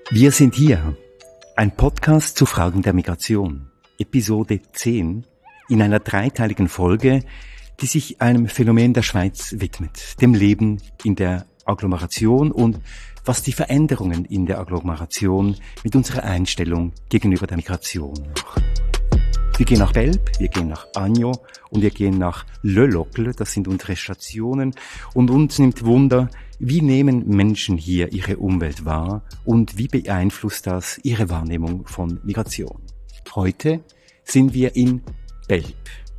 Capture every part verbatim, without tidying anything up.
Wir sind hier. Ein Podcast zu Fragen der Migration. Episode zehn in einer dreiteiligen Folge, die sich einem Phänomen der Schweiz widmet, dem Leben in der Agglomeration und was die Veränderungen in der Agglomeration mit unserer Einstellung gegenüber der Migration machen. Wir gehen nach Belp, wir gehen nach Agno und wir gehen nach Le Locle, das sind unsere Stationen. Und uns nimmt Wunder, wie nehmen Menschen hier ihre Umwelt wahr und wie beeinflusst das ihre Wahrnehmung von Migration. Heute sind wir in Belp.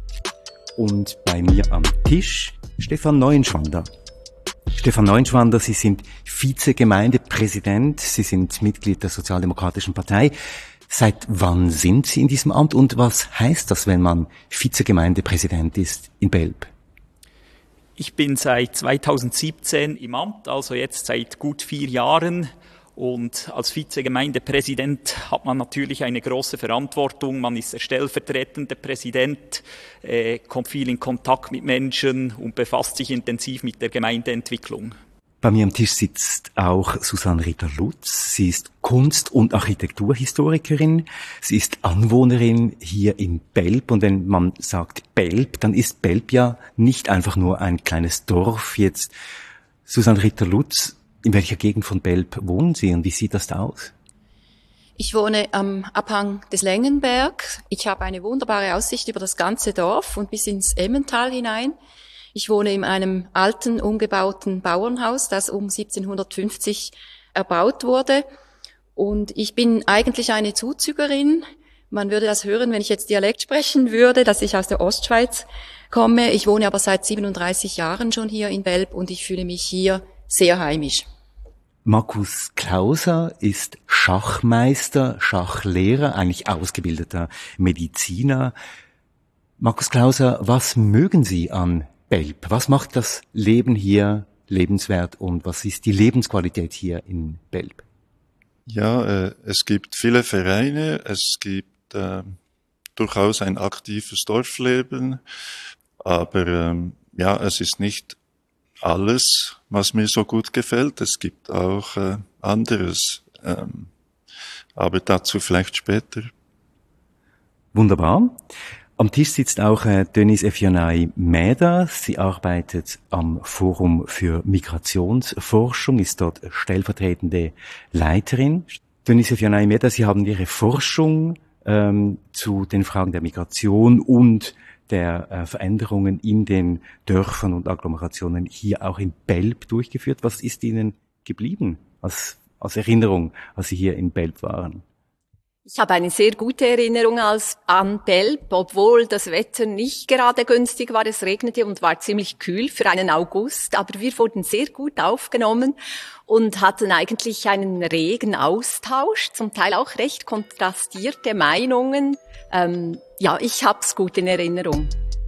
Und bei mir am Tisch Stefan Neuenschwander. Stefan Neuenschwander, Sie sind Vizegemeindepräsident, Sie sind Mitglied der Sozialdemokratischen Partei. Seit wann sind Sie in diesem Amt und was heißt das, wenn man Vizegemeindepräsident ist in Belp? Ich bin seit zweitausendsiebzehn im Amt, also jetzt seit gut vier Jahren. Und als Vizegemeindepräsident hat man natürlich eine große Verantwortung. Man ist der stellvertretende Präsident, äh, kommt viel in Kontakt mit Menschen und befasst sich intensiv mit der Gemeindeentwicklung. Bei mir am Tisch sitzt auch Susanne Ritter-Lutz. Sie ist Kunst- und Architekturhistorikerin. Sie ist Anwohnerin hier in Belp. Und wenn man sagt Belp, dann ist Belp ja nicht einfach nur ein kleines Dorf. Jetzt, Susanne Ritter-Lutz, in welcher Gegend von Belp wohnen Sie und wie sieht das da aus? Ich wohne am Abhang des Längenberg. Ich habe eine wunderbare Aussicht über das ganze Dorf und bis ins Emmental hinein. Ich wohne in einem alten, umgebauten Bauernhaus, das um siebzehnhundertfünfzig erbaut wurde. Und ich bin eigentlich eine Zuzügerin. Man würde das hören, wenn ich jetzt Dialekt sprechen würde, dass ich aus der Ostschweiz komme. Ich wohne aber seit siebenunddreißig Jahren schon hier in Belp und ich fühle mich hier sehr heimisch. Markus Klauser ist Schachmeister, Schachlehrer, eigentlich ausgebildeter Mediziner. Markus Klauser, was mögen Sie an Belp? Was macht das Leben hier lebenswert und was ist die Lebensqualität hier in Belp? Ja, äh, es gibt viele Vereine, es gibt äh, durchaus ein aktives Dorfleben, aber ähm, ja, es ist nicht alles, was mir so gut gefällt. Es gibt auch äh, anderes, ähm, aber dazu vielleicht später. Wunderbar. Am Tisch sitzt auch äh, Denise Efionai-Mäder. Sie arbeitet am Forum für Migrationsforschung, ist dort stellvertretende Leiterin. Denise Efionai-Mäder, Sie haben Ihre Forschung ähm, zu den Fragen der Migration und der äh, Veränderungen in den Dörfern und Agglomerationen hier auch in Belp durchgeführt. Was ist Ihnen geblieben als, als Erinnerung, als Sie hier in Belp waren? Ich habe eine sehr gute Erinnerung als an Belp, obwohl das Wetter nicht gerade günstig war. Es regnete und war ziemlich kühl für einen August, aber wir wurden sehr gut aufgenommen und hatten eigentlich einen regen Austausch, zum Teil auch recht kontrastierte Meinungen. Ähm, ja, ich hab's gut in Erinnerung.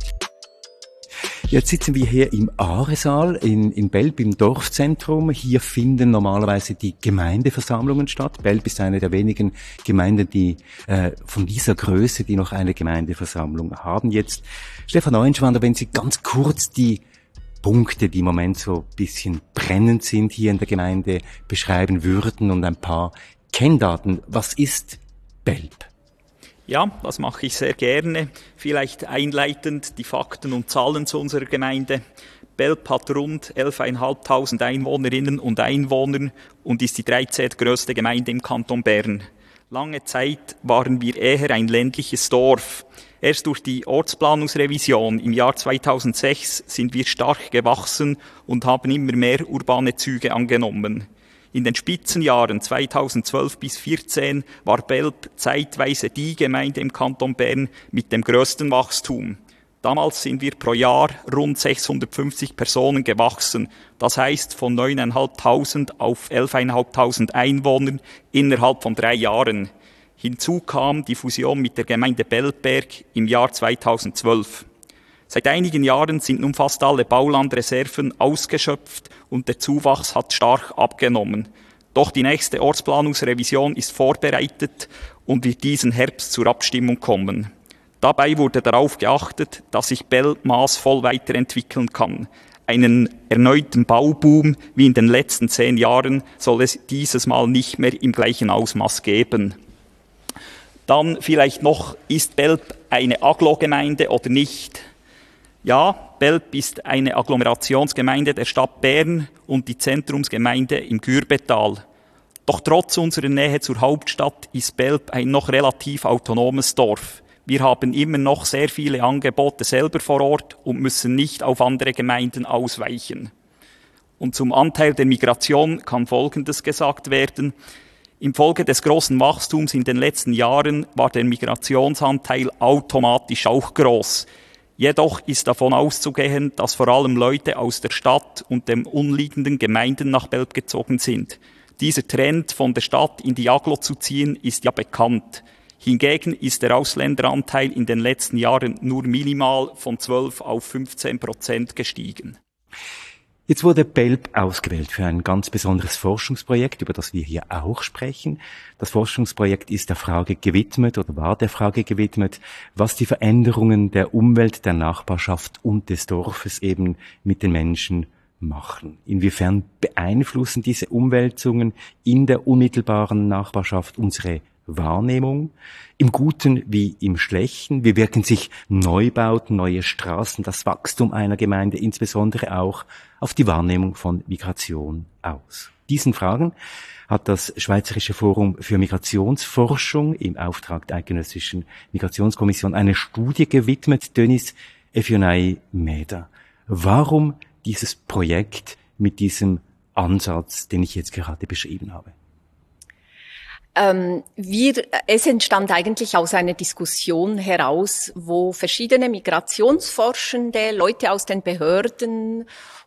Jetzt sitzen wir hier im Aaresaal in, in Belp im Dorfzentrum. Hier finden normalerweise die Gemeindeversammlungen statt. Belp ist eine der wenigen Gemeinden, die äh, von dieser Größe, die noch eine Gemeindeversammlung haben. Jetzt, Stefan Neuenschwander, wenn Sie ganz kurz die Punkte, die im Moment so ein bisschen brennend sind, hier in der Gemeinde beschreiben würden und ein paar Kenndaten. Was ist Belp? Ja, das mache ich sehr gerne. Vielleicht einleitend die Fakten und Zahlen zu unserer Gemeinde. Belp hat rund elftausendfünfhundert Einwohnerinnen und Einwohner und ist die dreizehntgrößte Gemeinde im Kanton Bern. Lange Zeit waren wir eher ein ländliches Dorf. Erst durch die Ortsplanungsrevision im Jahr zweitausendsechs sind wir stark gewachsen und haben immer mehr urbane Züge angenommen. In den Spitzenjahren zweitausendzwölf bis vierzehn war Belp zeitweise die Gemeinde im Kanton Bern mit dem größten Wachstum. Damals sind wir pro Jahr rund sechshundertfünfzig Personen gewachsen. Das heißt von neuntausendfünfhundert auf elftausendfünfhundert Einwohnern innerhalb von drei Jahren. Hinzu kam die Fusion mit der Gemeinde Belpberg im Jahr zweitausendzwölf. Seit einigen Jahren sind nun fast alle Baulandreserven ausgeschöpft und der Zuwachs hat stark abgenommen. Doch die nächste Ortsplanungsrevision ist vorbereitet und wird diesen Herbst zur Abstimmung kommen. Dabei wurde darauf geachtet, dass sich Belp maßvoll weiterentwickeln kann. Einen erneuten Bauboom wie in den letzten zehn Jahren soll es dieses Mal nicht mehr im gleichen Ausmaß geben. Dann vielleicht noch, ist Belp eine Agglogemeinde oder nicht? Ja, Belp ist eine Agglomerationsgemeinde der Stadt Bern und die Zentrumsgemeinde im Gürbetal. Doch trotz unserer Nähe zur Hauptstadt ist Belp ein noch relativ autonomes Dorf. Wir haben immer noch sehr viele Angebote selber vor Ort und müssen nicht auf andere Gemeinden ausweichen. Und zum Anteil der Migration kann Folgendes gesagt werden. Infolge des großen Wachstums in den letzten Jahren war der Migrationsanteil automatisch auch groß. Jedoch ist davon auszugehen, dass vor allem Leute aus der Stadt und den umliegenden Gemeinden nach Belp gezogen sind. Dieser Trend, von der Stadt in die Agglo zu ziehen, ist ja bekannt. Hingegen ist der Ausländeranteil in den letzten Jahren nur minimal von zwölf auf fünfzehn Prozent gestiegen. Jetzt wurde Belp ausgewählt für ein ganz besonderes Forschungsprojekt, über das wir hier auch sprechen. Das Forschungsprojekt ist der Frage gewidmet oder war der Frage gewidmet, was die Veränderungen der Umwelt, der Nachbarschaft und des Dorfes eben mit den Menschen machen. Inwiefern beeinflussen diese Umwälzungen in der unmittelbaren Nachbarschaft unsere Wahrnehmung, im Guten wie im Schlechten? Wie wirken sich Neubauten, neue Straßen, das Wachstum einer Gemeinde insbesondere auch auf die Wahrnehmung von Migration aus? Diesen Fragen hat das Schweizerische Forum für Migrationsforschung im Auftrag der Eidgenössischen Migrationskommission eine Studie gewidmet. Dennis Efionai-Mäder. Warum dieses Projekt mit diesem Ansatz, den ich jetzt gerade beschrieben habe? Ähm, wir, es entstand eigentlich aus einer Diskussion heraus, wo verschiedene Migrationsforschende, Leute aus den Behörden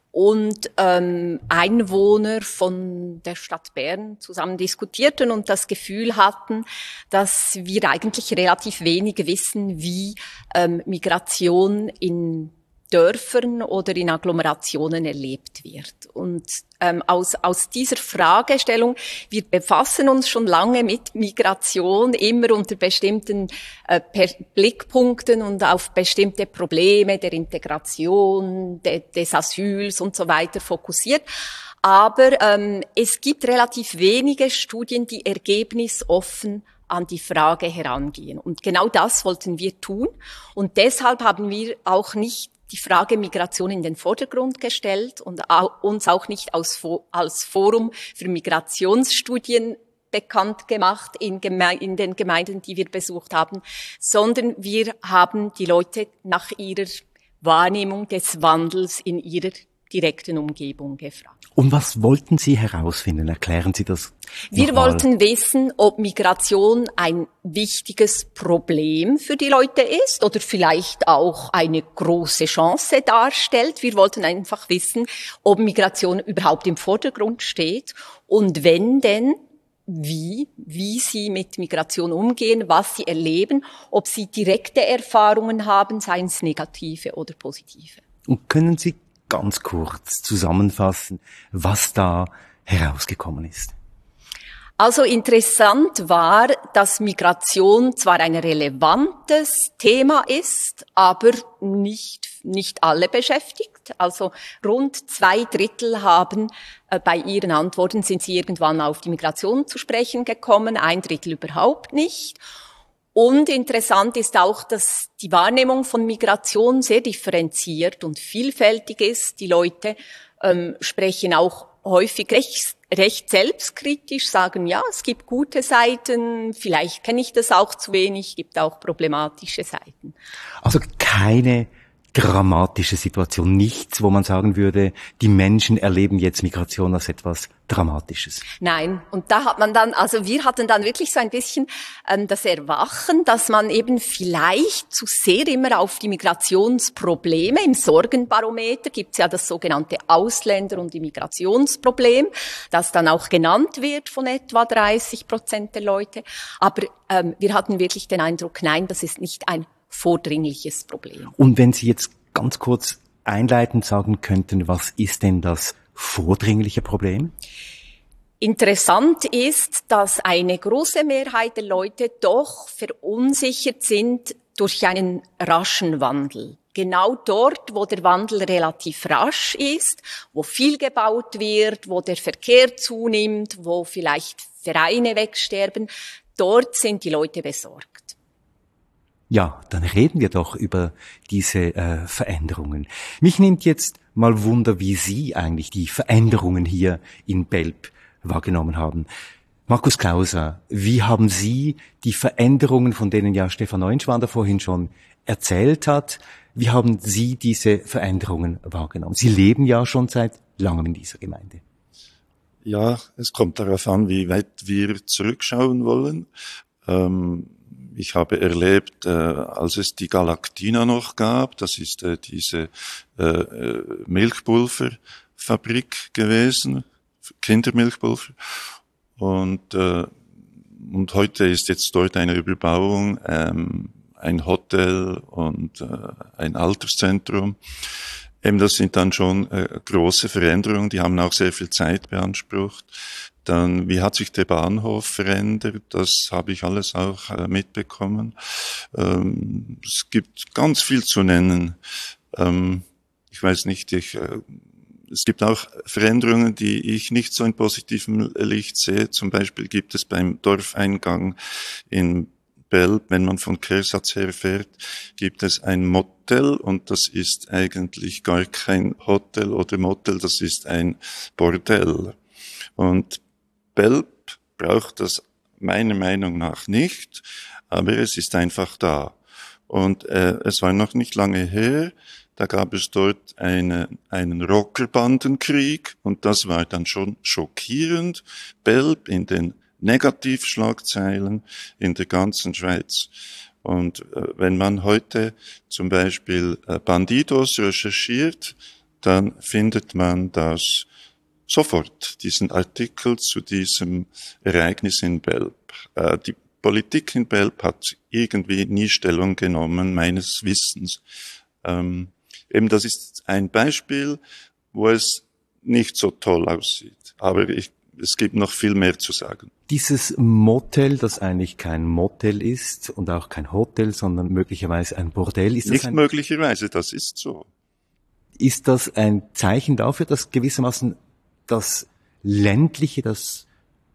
und ähm, Einwohner von der Stadt Bern zusammen diskutierten und das Gefühl hatten, dass wir eigentlich relativ wenig wissen, wie ähm, Migration in Dörfern oder in Agglomerationen erlebt wird. Und ähm, aus, aus dieser Fragestellung, wir befassen uns schon lange mit Migration, immer unter bestimmten äh, per Blickpunkten und auf bestimmte Probleme der Integration, de, des Asyls und so weiter fokussiert. Aber ähm, es gibt relativ wenige Studien, die ergebnisoffen an die Frage herangehen. Und genau das wollten wir tun. Und deshalb haben wir auch nicht die Frage Migration in den Vordergrund gestellt und uns auch nicht als, als Forum für Migrationsstudien bekannt gemacht in, Geme- in den Gemeinden, die wir besucht haben, sondern wir haben die Leute nach ihrer Wahrnehmung des Wandels in ihrer direkten Umgebung gefragt. Und was wollten Sie herausfinden? Erklären Sie das Wir nochmal. wollten wissen, ob Migration ein wichtiges Problem für die Leute ist oder vielleicht auch eine große Chance darstellt. Wir wollten einfach wissen, ob Migration überhaupt im Vordergrund steht und wenn denn, wie, wie sie mit Migration umgehen, was sie erleben, ob sie direkte Erfahrungen haben, seien es negative oder positive. Und können Sie ganz kurz zusammenfassen, was da herausgekommen ist? Also interessant war, dass Migration zwar ein relevantes Thema ist, aber nicht, nicht alle beschäftigt. Also rund zwei Drittel haben äh, bei ihren Antworten sind sie irgendwann auf die Migration zu sprechen gekommen, ein Drittel überhaupt nicht. Und interessant ist auch, dass die Wahrnehmung von Migration sehr differenziert und vielfältig ist. Die Leute ähm, sprechen auch häufig recht, recht selbstkritisch, sagen, ja, es gibt gute Seiten, vielleicht kenne ich das auch zu wenig, gibt auch problematische Seiten. Also keine dramatische Situation, nichts, wo man sagen würde, die Menschen erleben jetzt Migration als etwas Dramatisches. Nein, und da hat man dann, also wir hatten dann wirklich so ein bisschen ähm, das Erwachen, dass man eben vielleicht zu sehr immer auf die Migrationsprobleme, im Sorgenbarometer gibt's ja das sogenannte Ausländer- und Immigrationsproblem, das dann auch genannt wird von etwa dreißig Prozent der Leute. Aber ähm, wir hatten wirklich den Eindruck, nein, das ist nicht ein vordringliches Problem. Und wenn Sie jetzt ganz kurz einleitend sagen könnten, was ist denn das vordringliche Problem? Interessant ist, dass eine große Mehrheit der Leute doch verunsichert sind, durch einen raschen Wandel. Genau dort, wo der Wandel relativ rasch ist, wo viel gebaut wird, wo der Verkehr zunimmt, wo vielleicht Vereine wegsterben, dort sind die Leute besorgt. Ja, dann reden wir doch über diese äh, Veränderungen. Mich nimmt jetzt mal Wunder, wie Sie eigentlich die Veränderungen hier in Belp wahrgenommen haben. Markus Klauser, wie haben Sie die Veränderungen, von denen ja Stefan Neuenschwander vorhin schon erzählt hat, wie haben Sie diese Veränderungen wahrgenommen? Sie leben ja schon seit langem in dieser Gemeinde. Ja, es kommt darauf an, wie weit wir zurückschauen wollen. Ähm, ich habe erlebt, äh, als es die Galactina noch gab, das ist äh, diese äh, Milchpulverfabrik gewesen, Kindermilchpulver. Und, äh, und heute ist jetzt dort eine Überbauung, ähm, ein Hotel und äh, ein Alterszentrum. Eben, das sind dann schon äh, große Veränderungen, die haben auch sehr viel Zeit beansprucht. Dann, wie hat sich der Bahnhof verändert? Das habe ich alles auch äh, mitbekommen. Ähm, es gibt ganz viel zu nennen. Ähm, ich weiß nicht, ich, äh, es gibt auch Veränderungen, die ich nicht so in positivem Licht sehe. Zum Beispiel gibt es beim Dorfeingang in Belp, wenn man von Kehrsatz her fährt, gibt es ein Motel und das ist eigentlich gar kein Hotel oder Motel, das ist ein Bordell. Und Belp braucht das meiner Meinung nach nicht, aber es ist einfach da. Und äh, es war noch nicht lange her, da gab es dort eine, einen Rockerbandenkrieg und das war dann schon schockierend. Belp in den Negativschlagzeilen in der ganzen Schweiz. Und äh, wenn man heute zum Beispiel äh, Bandidos recherchiert, dann findet man das sofort, diesen Artikel zu diesem Ereignis in Belp. Äh, die Politik in Belp hat irgendwie nie Stellung genommen, meines Wissens. Ähm, eben das ist ein Beispiel, wo es nicht so toll aussieht. Aber ich, es gibt noch viel mehr zu sagen. Dieses Motel, das eigentlich kein Motel ist und auch kein Hotel, sondern möglicherweise ein Bordell, ist das nicht ein, möglicherweise, das ist so. Ist das ein Zeichen dafür, dass gewissermaßen das ländliche, das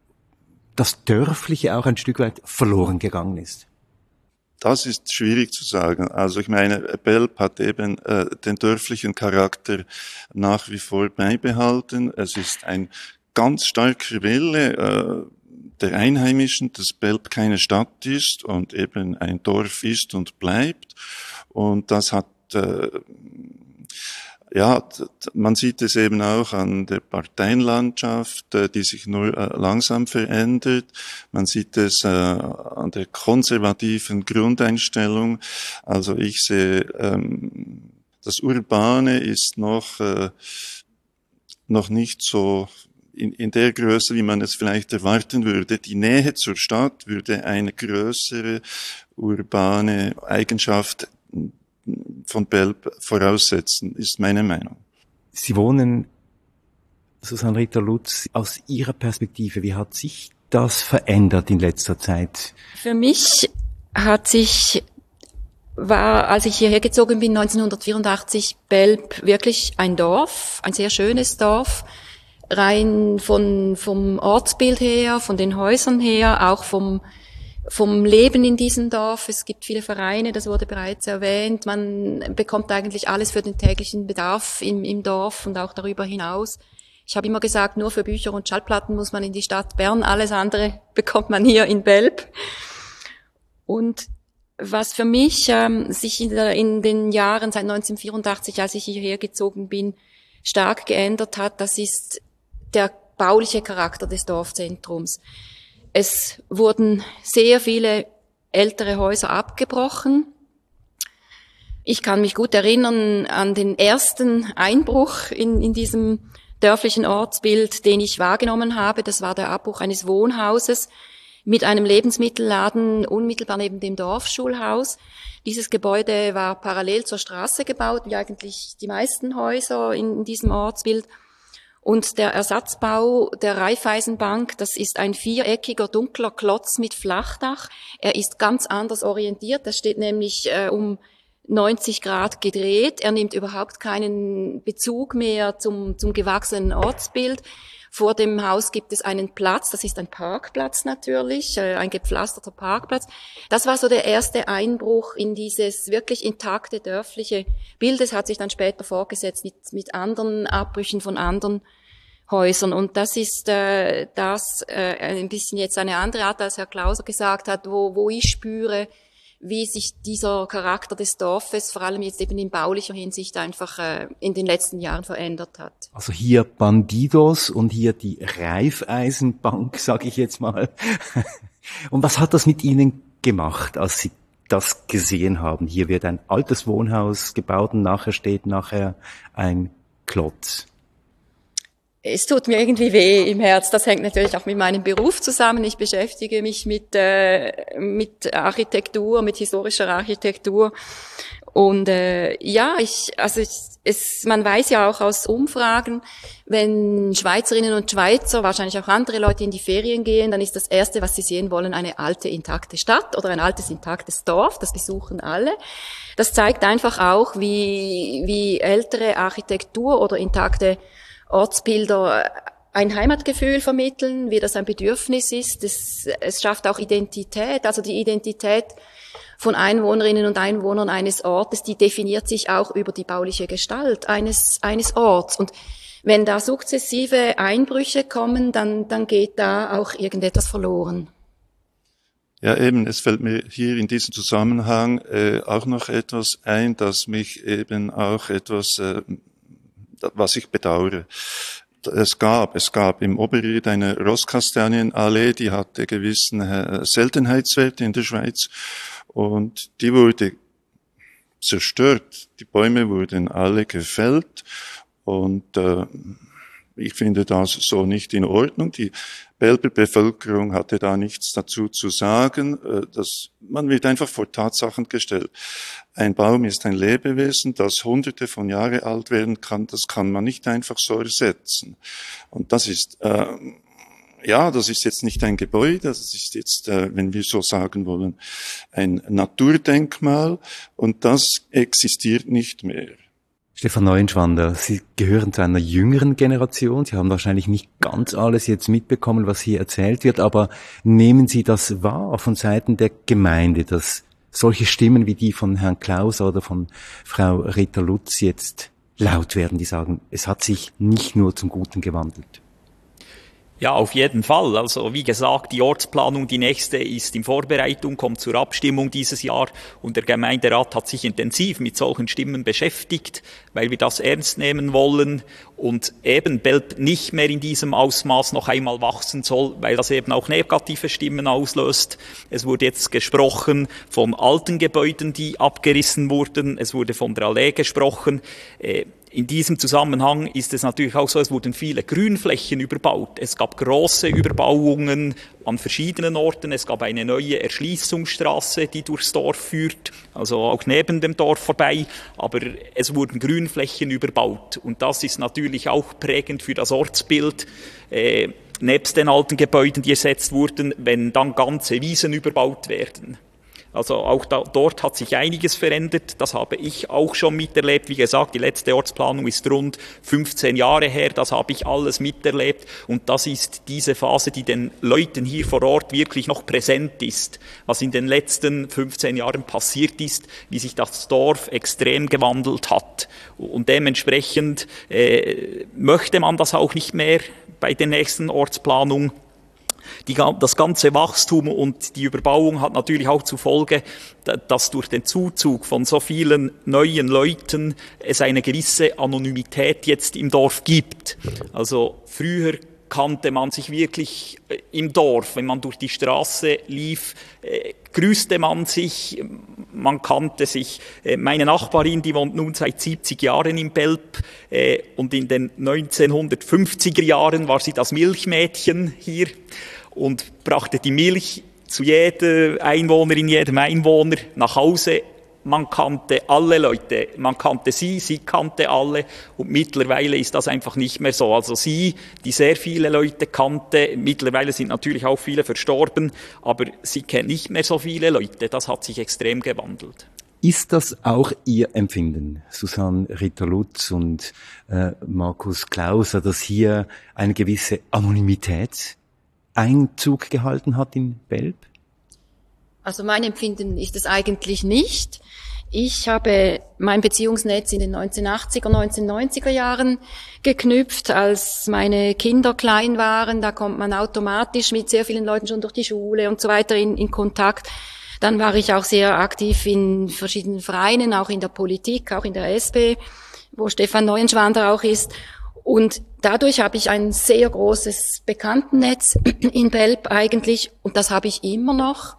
das dörfliche auch ein Stück weit verloren gegangen ist? Das ist schwierig zu sagen. Also ich meine, Belp hat eben äh, den dörflichen Charakter nach wie vor beibehalten. Es ist ein ganz starker Wille äh, der Einheimischen, dass Belp keine Stadt ist und eben ein Dorf ist und bleibt. Und das hat äh, ja, man sieht es eben auch an der Parteienlandschaft, die sich nur langsam verändert. Man sieht es an der konservativen Grundeinstellung. Also ich sehe, das Urbane ist noch, noch nicht so in, in der Größe, wie man es vielleicht erwarten würde. Die Nähe zur Stadt würde eine größere urbane Eigenschaft von Belp voraussetzen, ist meine Meinung. Sie wohnen, Susanne Ritter-Lutz, aus Ihrer Perspektive, wie hat sich das verändert in letzter Zeit? Für mich hat sich, war, als ich hierher gezogen bin, neunzehnhundertvierundachtzig, Belp wirklich ein Dorf, ein sehr schönes Dorf, rein von, vom Ortsbild her, von den Häusern her, auch vom vom Leben in diesem Dorf. Es gibt viele Vereine, das wurde bereits erwähnt. Man bekommt eigentlich alles für den täglichen Bedarf im, im Dorf und auch darüber hinaus. Ich habe immer gesagt, nur für Bücher und Schallplatten muss man in die Stadt Bern. Alles andere bekommt man hier in Belp. Und was für mich ähm, sich in, der, in den Jahren seit neunzehnhundertvierundachtzig, als ich hierher gezogen bin, stark geändert hat, das ist der bauliche Charakter des Dorfzentrums. Es wurden sehr viele ältere Häuser abgebrochen. Ich kann mich gut erinnern an den ersten Einbruch in, in diesem dörflichen Ortsbild, den ich wahrgenommen habe. Das war der Abbruch eines Wohnhauses mit einem Lebensmittelladen unmittelbar neben dem Dorfschulhaus. Dieses Gebäude war parallel zur Straße gebaut, wie eigentlich die meisten Häuser in, in diesem Ortsbild. Und der Ersatzbau der Raiffeisenbank, das ist ein viereckiger, dunkler Klotz mit Flachdach. Er ist ganz anders orientiert. Er steht nämlich äh, um neunzig Grad gedreht. Er nimmt überhaupt keinen Bezug mehr zum, zum gewachsenen Ortsbild. Vor dem Haus gibt es einen Platz, das ist ein Parkplatz natürlich, äh, ein gepflasterter Parkplatz. Das war so der erste Einbruch in dieses wirklich intakte dörfliche Bild. Es hat sich dann später fortgesetzt mit, mit anderen Abbrüchen von anderen Häusern. Und das ist äh, das äh, ein bisschen jetzt eine andere Art, als Herr Klauser gesagt hat, wo, wo ich spüre, wie sich dieser Charakter des Dorfes, vor allem jetzt eben in baulicher Hinsicht, einfach äh, in den letzten Jahren verändert hat. Also hier Bandidos und hier die Raiffeisenbank, sage ich jetzt mal. Und was hat das mit Ihnen gemacht, als Sie das gesehen haben? Hier wird ein altes Wohnhaus gebaut und nachher steht nachher ein Klotz. Es tut mir irgendwie weh im Herz. Das hängt natürlich auch mit meinem Beruf zusammen. Ich beschäftige mich mit äh, mit Architektur, mit historischer Architektur. Und äh, ja, ich also ich, es man weiß ja auch aus Umfragen, wenn Schweizerinnen und Schweizer, wahrscheinlich auch andere Leute in die Ferien gehen, dann ist das Erste, was sie sehen wollen, eine alte, intakte Stadt oder ein altes, intaktes Dorf. Das besuchen alle. Das zeigt einfach auch, wie wie ältere Architektur oder intakte Ortsbilder ein Heimatgefühl vermitteln, wie das ein Bedürfnis ist. Es, es schafft auch Identität, also die Identität von Einwohnerinnen und Einwohnern eines Ortes, die definiert sich auch über die bauliche Gestalt eines, eines Orts. Und wenn da sukzessive Einbrüche kommen, dann, dann geht da auch irgendetwas verloren. Ja, eben, es fällt mir hier in diesem Zusammenhang äh, auch noch etwas ein, das mich eben auch etwas äh, was ich bedauere. Es gab, es gab im Oberried eine Rosskastanienallee, die hatte gewissen äh, Seltenheitswerte in der Schweiz und die wurde zerstört. Die Bäume wurden alle gefällt und äh, ich finde das so nicht in Ordnung. Die Belper Bevölkerung hatte da nichts dazu zu sagen. Das, man wird einfach vor Tatsachen gestellt. Ein Baum ist ein Lebewesen, das hunderte von Jahren alt werden kann. Das kann man nicht einfach so ersetzen. Und das ist, äh, ja, das ist jetzt nicht ein Gebäude, das ist jetzt, äh, wenn wir so sagen wollen, ein Naturdenkmal. Und das existiert nicht mehr. Stefan Neuenschwander, Sie gehören zu einer jüngeren Generation. Sie haben wahrscheinlich nicht ganz alles jetzt mitbekommen, was hier erzählt wird, aber nehmen Sie das wahr von Seiten der Gemeinde, dass solche Stimmen wie die von Herrn Klauser oder von Frau Rita Lutz jetzt laut werden, die sagen, es hat sich nicht nur zum Guten gewandelt? Ja, auf jeden Fall. Also wie gesagt, die Ortsplanung, die nächste, ist in Vorbereitung, kommt zur Abstimmung dieses Jahr und der Gemeinderat hat sich intensiv mit solchen Stimmen beschäftigt, weil wir das ernst nehmen wollen und eben Belp nicht mehr in diesem Ausmaß noch einmal wachsen soll, weil das eben auch negative Stimmen auslöst. Es wurde jetzt gesprochen von alten Gebäuden, die abgerissen wurden. Es wurde von der Allee gesprochen. Äh, In diesem Zusammenhang ist es natürlich auch so, es wurden viele Grünflächen überbaut. Es gab große Überbauungen an verschiedenen Orten. Es gab eine neue Erschließungsstraße, die durchs Dorf führt, also auch neben dem Dorf vorbei. Aber es wurden Grünflächen überbaut. Und das ist natürlich auch prägend für das Ortsbild. Äh, nebst den alten Gebäuden, die ersetzt wurden, wenn dann ganze Wiesen überbaut werden. Also auch da, dort hat sich einiges verändert. Das habe ich auch schon miterlebt. Wie gesagt, die letzte Ortsplanung ist rund fünfzehn Jahre her. Das habe ich alles miterlebt. Und das ist diese Phase, die den Leuten hier vor Ort wirklich noch präsent ist. Was in den letzten fünfzehn Jahren passiert ist, wie sich das Dorf extrem gewandelt hat. Und dementsprechend äh, möchte man das auch nicht mehr bei der nächsten Ortsplanung. Die, das ganze Wachstum und die Überbauung hat natürlich auch zur Folge, dass durch den Zuzug von so vielen neuen Leuten es eine gewisse Anonymität jetzt im Dorf gibt. Also früher kannte man sich wirklich im Dorf, wenn man durch die Straße lief, äh, grüßte man sich, man kannte sich. Äh, meine Nachbarin, die wohnt nun seit siebzig Jahren in Belp äh, und in den neunzehnhundertfünfziger Jahren war sie das Milchmädchen hier und brachte die Milch zu jeder Einwohnerin, jedem Einwohner nach Hause. man kannte alle Leute, man kannte sie, sie kannte alle und mittlerweile ist das einfach nicht mehr so. Also sie, die sehr viele Leute kannte, mittlerweile sind natürlich auch viele verstorben, aber sie kennt nicht mehr so viele Leute, das hat sich extrem gewandelt. Ist das auch Ihr Empfinden, Susanne Ritter-Lutz und äh, Markus Klauser, dass hier eine gewisse Anonymität Einzug gehalten hat in Belp? Also mein Empfinden ist es eigentlich nicht. Ich habe mein Beziehungsnetz in den neunzehnhundertachtziger, neunzehnhundertneunziger Jahren geknüpft, als meine Kinder klein waren. Da kommt man automatisch mit sehr vielen Leuten schon durch die Schule und so weiter in, in Kontakt. Dann war ich auch sehr aktiv in verschiedenen Vereinen, auch in der Politik, auch in der S P, wo Stefan Neuenschwander auch ist. Und dadurch habe ich ein sehr großes Bekanntennetz in Belp eigentlich, und das habe ich immer noch.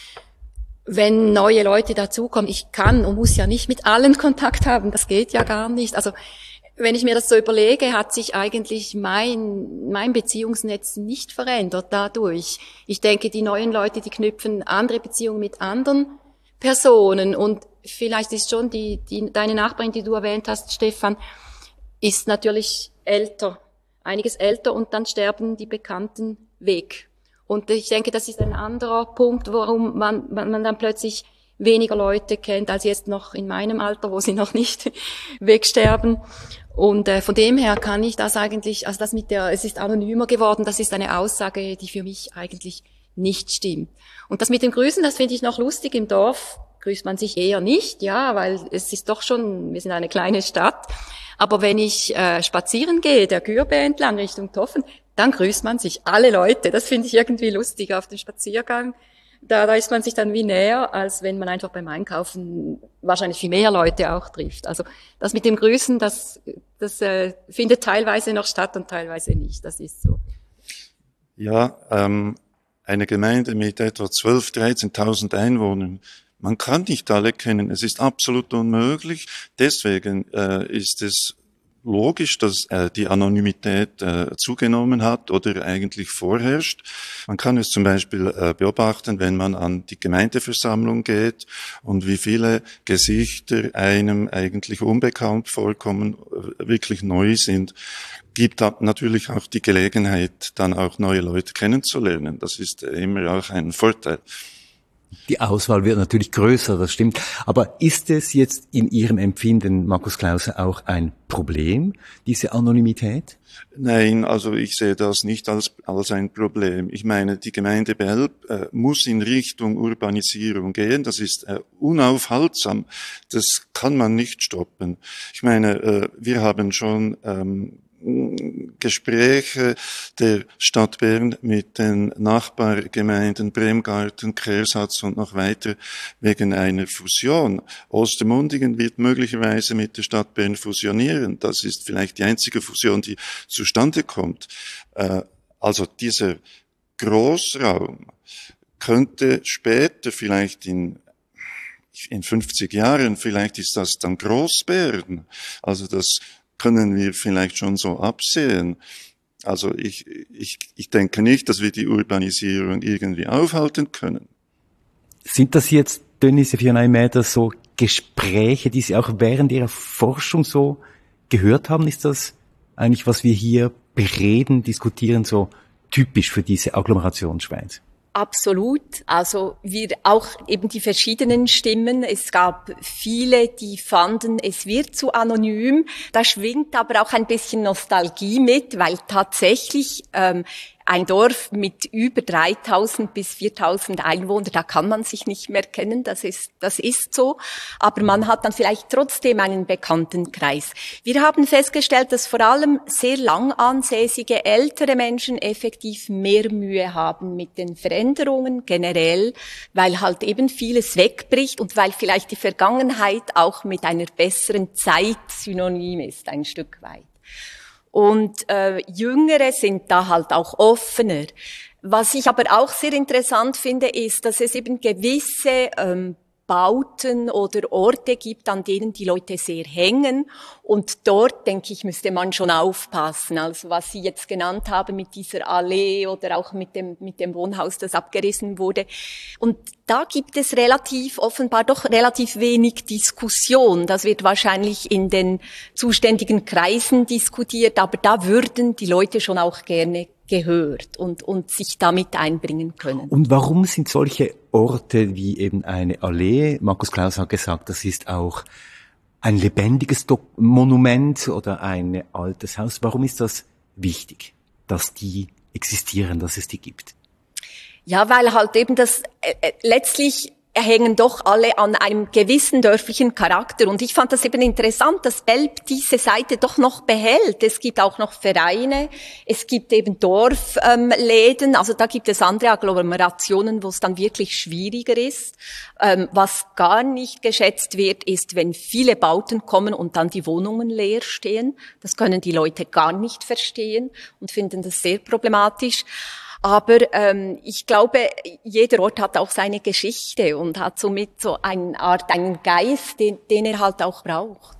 Wenn neue Leute dazukommen, ich kann und muss ja nicht mit allen Kontakt haben, das geht ja gar nicht. Also wenn ich mir das so überlege, hat sich eigentlich mein, mein Beziehungsnetz nicht verändert dadurch. Ich denke, die neuen Leute, die knüpfen andere Beziehungen mit anderen Personen. Und vielleicht ist schon die, die, deine Nachbarin, die du erwähnt hast, Stefan, ist natürlich älter, einiges älter, und dann sterben die Bekannten weg. Und ich denke, das ist ein anderer Punkt, warum man, man dann plötzlich weniger Leute kennt als jetzt noch in meinem Alter, wo sie noch nicht wegsterben. Und äh, von dem her kann ich das eigentlich, also das mit der, es ist anonymer geworden, das ist eine Aussage, die für mich eigentlich nicht stimmt. Und das mit dem Grüßen, das finde ich noch lustig. Im Dorf grüßt man sich eher nicht, ja, weil es ist doch schon, wir sind eine kleine Stadt. Aber wenn ich äh, spazieren gehe, der Gürbe entlang Richtung Toffen, dann grüßt man sich alle Leute. Das finde ich irgendwie lustig auf dem Spaziergang. Da, da ist man sich dann wie näher, als wenn man einfach beim Einkaufen wahrscheinlich viel mehr Leute auch trifft. Also das mit dem Grüßen, das, das äh, findet teilweise noch statt und teilweise nicht. Das ist so. Ja, ähm, eine Gemeinde mit etwa zwölftausend, dreizehntausend Einwohnern, man kann nicht alle kennen. Es ist absolut unmöglich. Deswegen äh, ist es logisch, dass äh, die Anonymität äh, zugenommen hat oder eigentlich vorherrscht. Man kann es zum Beispiel äh, beobachten, wenn man an die Gemeindeversammlung geht und wie viele Gesichter einem eigentlich unbekannt vorkommen, äh, wirklich neu sind. Gibt natürlich auch die Gelegenheit, dann auch neue Leute kennenzulernen. Das ist immer auch ein Vorteil. Die Auswahl wird natürlich größer, das stimmt. Aber ist es jetzt in Ihrem Empfinden, Markus Klauser, auch ein Problem, diese Anonymität? Nein, also ich sehe das nicht als, als ein Problem. Ich meine, die Gemeinde Belp äh, muss in Richtung Urbanisierung gehen. Das ist äh, unaufhaltsam. Das kann man nicht stoppen. Ich meine, äh, wir haben schon ähm, Gespräche der Stadt Bern mit den Nachbargemeinden Bremgarten, Kehrsatz und noch weiter wegen einer Fusion. Ostermundigen wird möglicherweise mit der Stadt Bern fusionieren. Das ist vielleicht die einzige Fusion, die zustande kommt. Also dieser Großraum könnte später vielleicht in in fünfzig Jahren, vielleicht ist das dann Großbern. Also das können wir vielleicht schon so absehen. Also ich, ich, ich denke nicht, dass wir die Urbanisierung irgendwie aufhalten können. Sind das jetzt, Dennis Fionay-Mäder, so Gespräche, die Sie auch während Ihrer Forschung so gehört haben? Ist das eigentlich, was wir hier bereden, diskutieren, so typisch für diese Agglomerationsschweiz? Absolut. Also wir auch eben die verschiedenen Stimmen. Es gab viele, die fanden, es wird zu anonym. Da schwingt aber auch ein bisschen Nostalgie mit, weil tatsächlich ähm, ein Dorf mit über dreitausend bis viertausend Einwohnern, da kann man sich nicht mehr kennen, das ist, das ist so. Aber man hat dann vielleicht trotzdem einen Bekanntenkreis. Wir haben festgestellt, dass vor allem sehr lang ansässige ältere Menschen effektiv mehr Mühe haben mit den Veränderungen generell, weil halt eben vieles wegbricht und weil vielleicht die Vergangenheit auch mit einer besseren Zeit synonym ist, ein Stück weit. Und äh, Jüngere sind da halt auch offener. Was ich aber auch sehr interessant finde, ist, dass es eben gewisse ähm, Bauten oder Orte gibt, an denen die Leute sehr hängen. Und dort, denke ich, müsste man schon aufpassen. Also was Sie jetzt genannt haben mit dieser Allee oder auch mit dem, mit dem Wohnhaus, das abgerissen wurde. Und da gibt es relativ, offenbar doch relativ wenig Diskussion. Das wird wahrscheinlich in den zuständigen Kreisen diskutiert, aber da würden die Leute schon auch gerne gehört und, und sich damit einbringen können. Und warum sind solche Orte wie eben eine Allee, Markus Klauser hat gesagt, das ist auch ein lebendiges Monument oder ein altes Haus, warum ist das wichtig, dass die existieren, dass es die gibt? Ja, weil halt eben das äh, letztlich hängen doch alle an einem gewissen dörflichen Charakter. Und ich fand das eben interessant, dass Belp diese Seite doch noch behält. Es gibt auch noch Vereine, es gibt eben Dorfläden, ähm, also da gibt es andere Agglomerationen, wo es dann wirklich schwieriger ist. Ähm, was gar nicht geschätzt wird, ist, wenn viele Bauten kommen und dann die Wohnungen leer stehen. Das können die Leute gar nicht verstehen und finden das sehr problematisch. Aber ähm, ich glaube, jeder Ort hat auch seine Geschichte und hat somit so eine Art, einen Geist, den, den er halt auch braucht.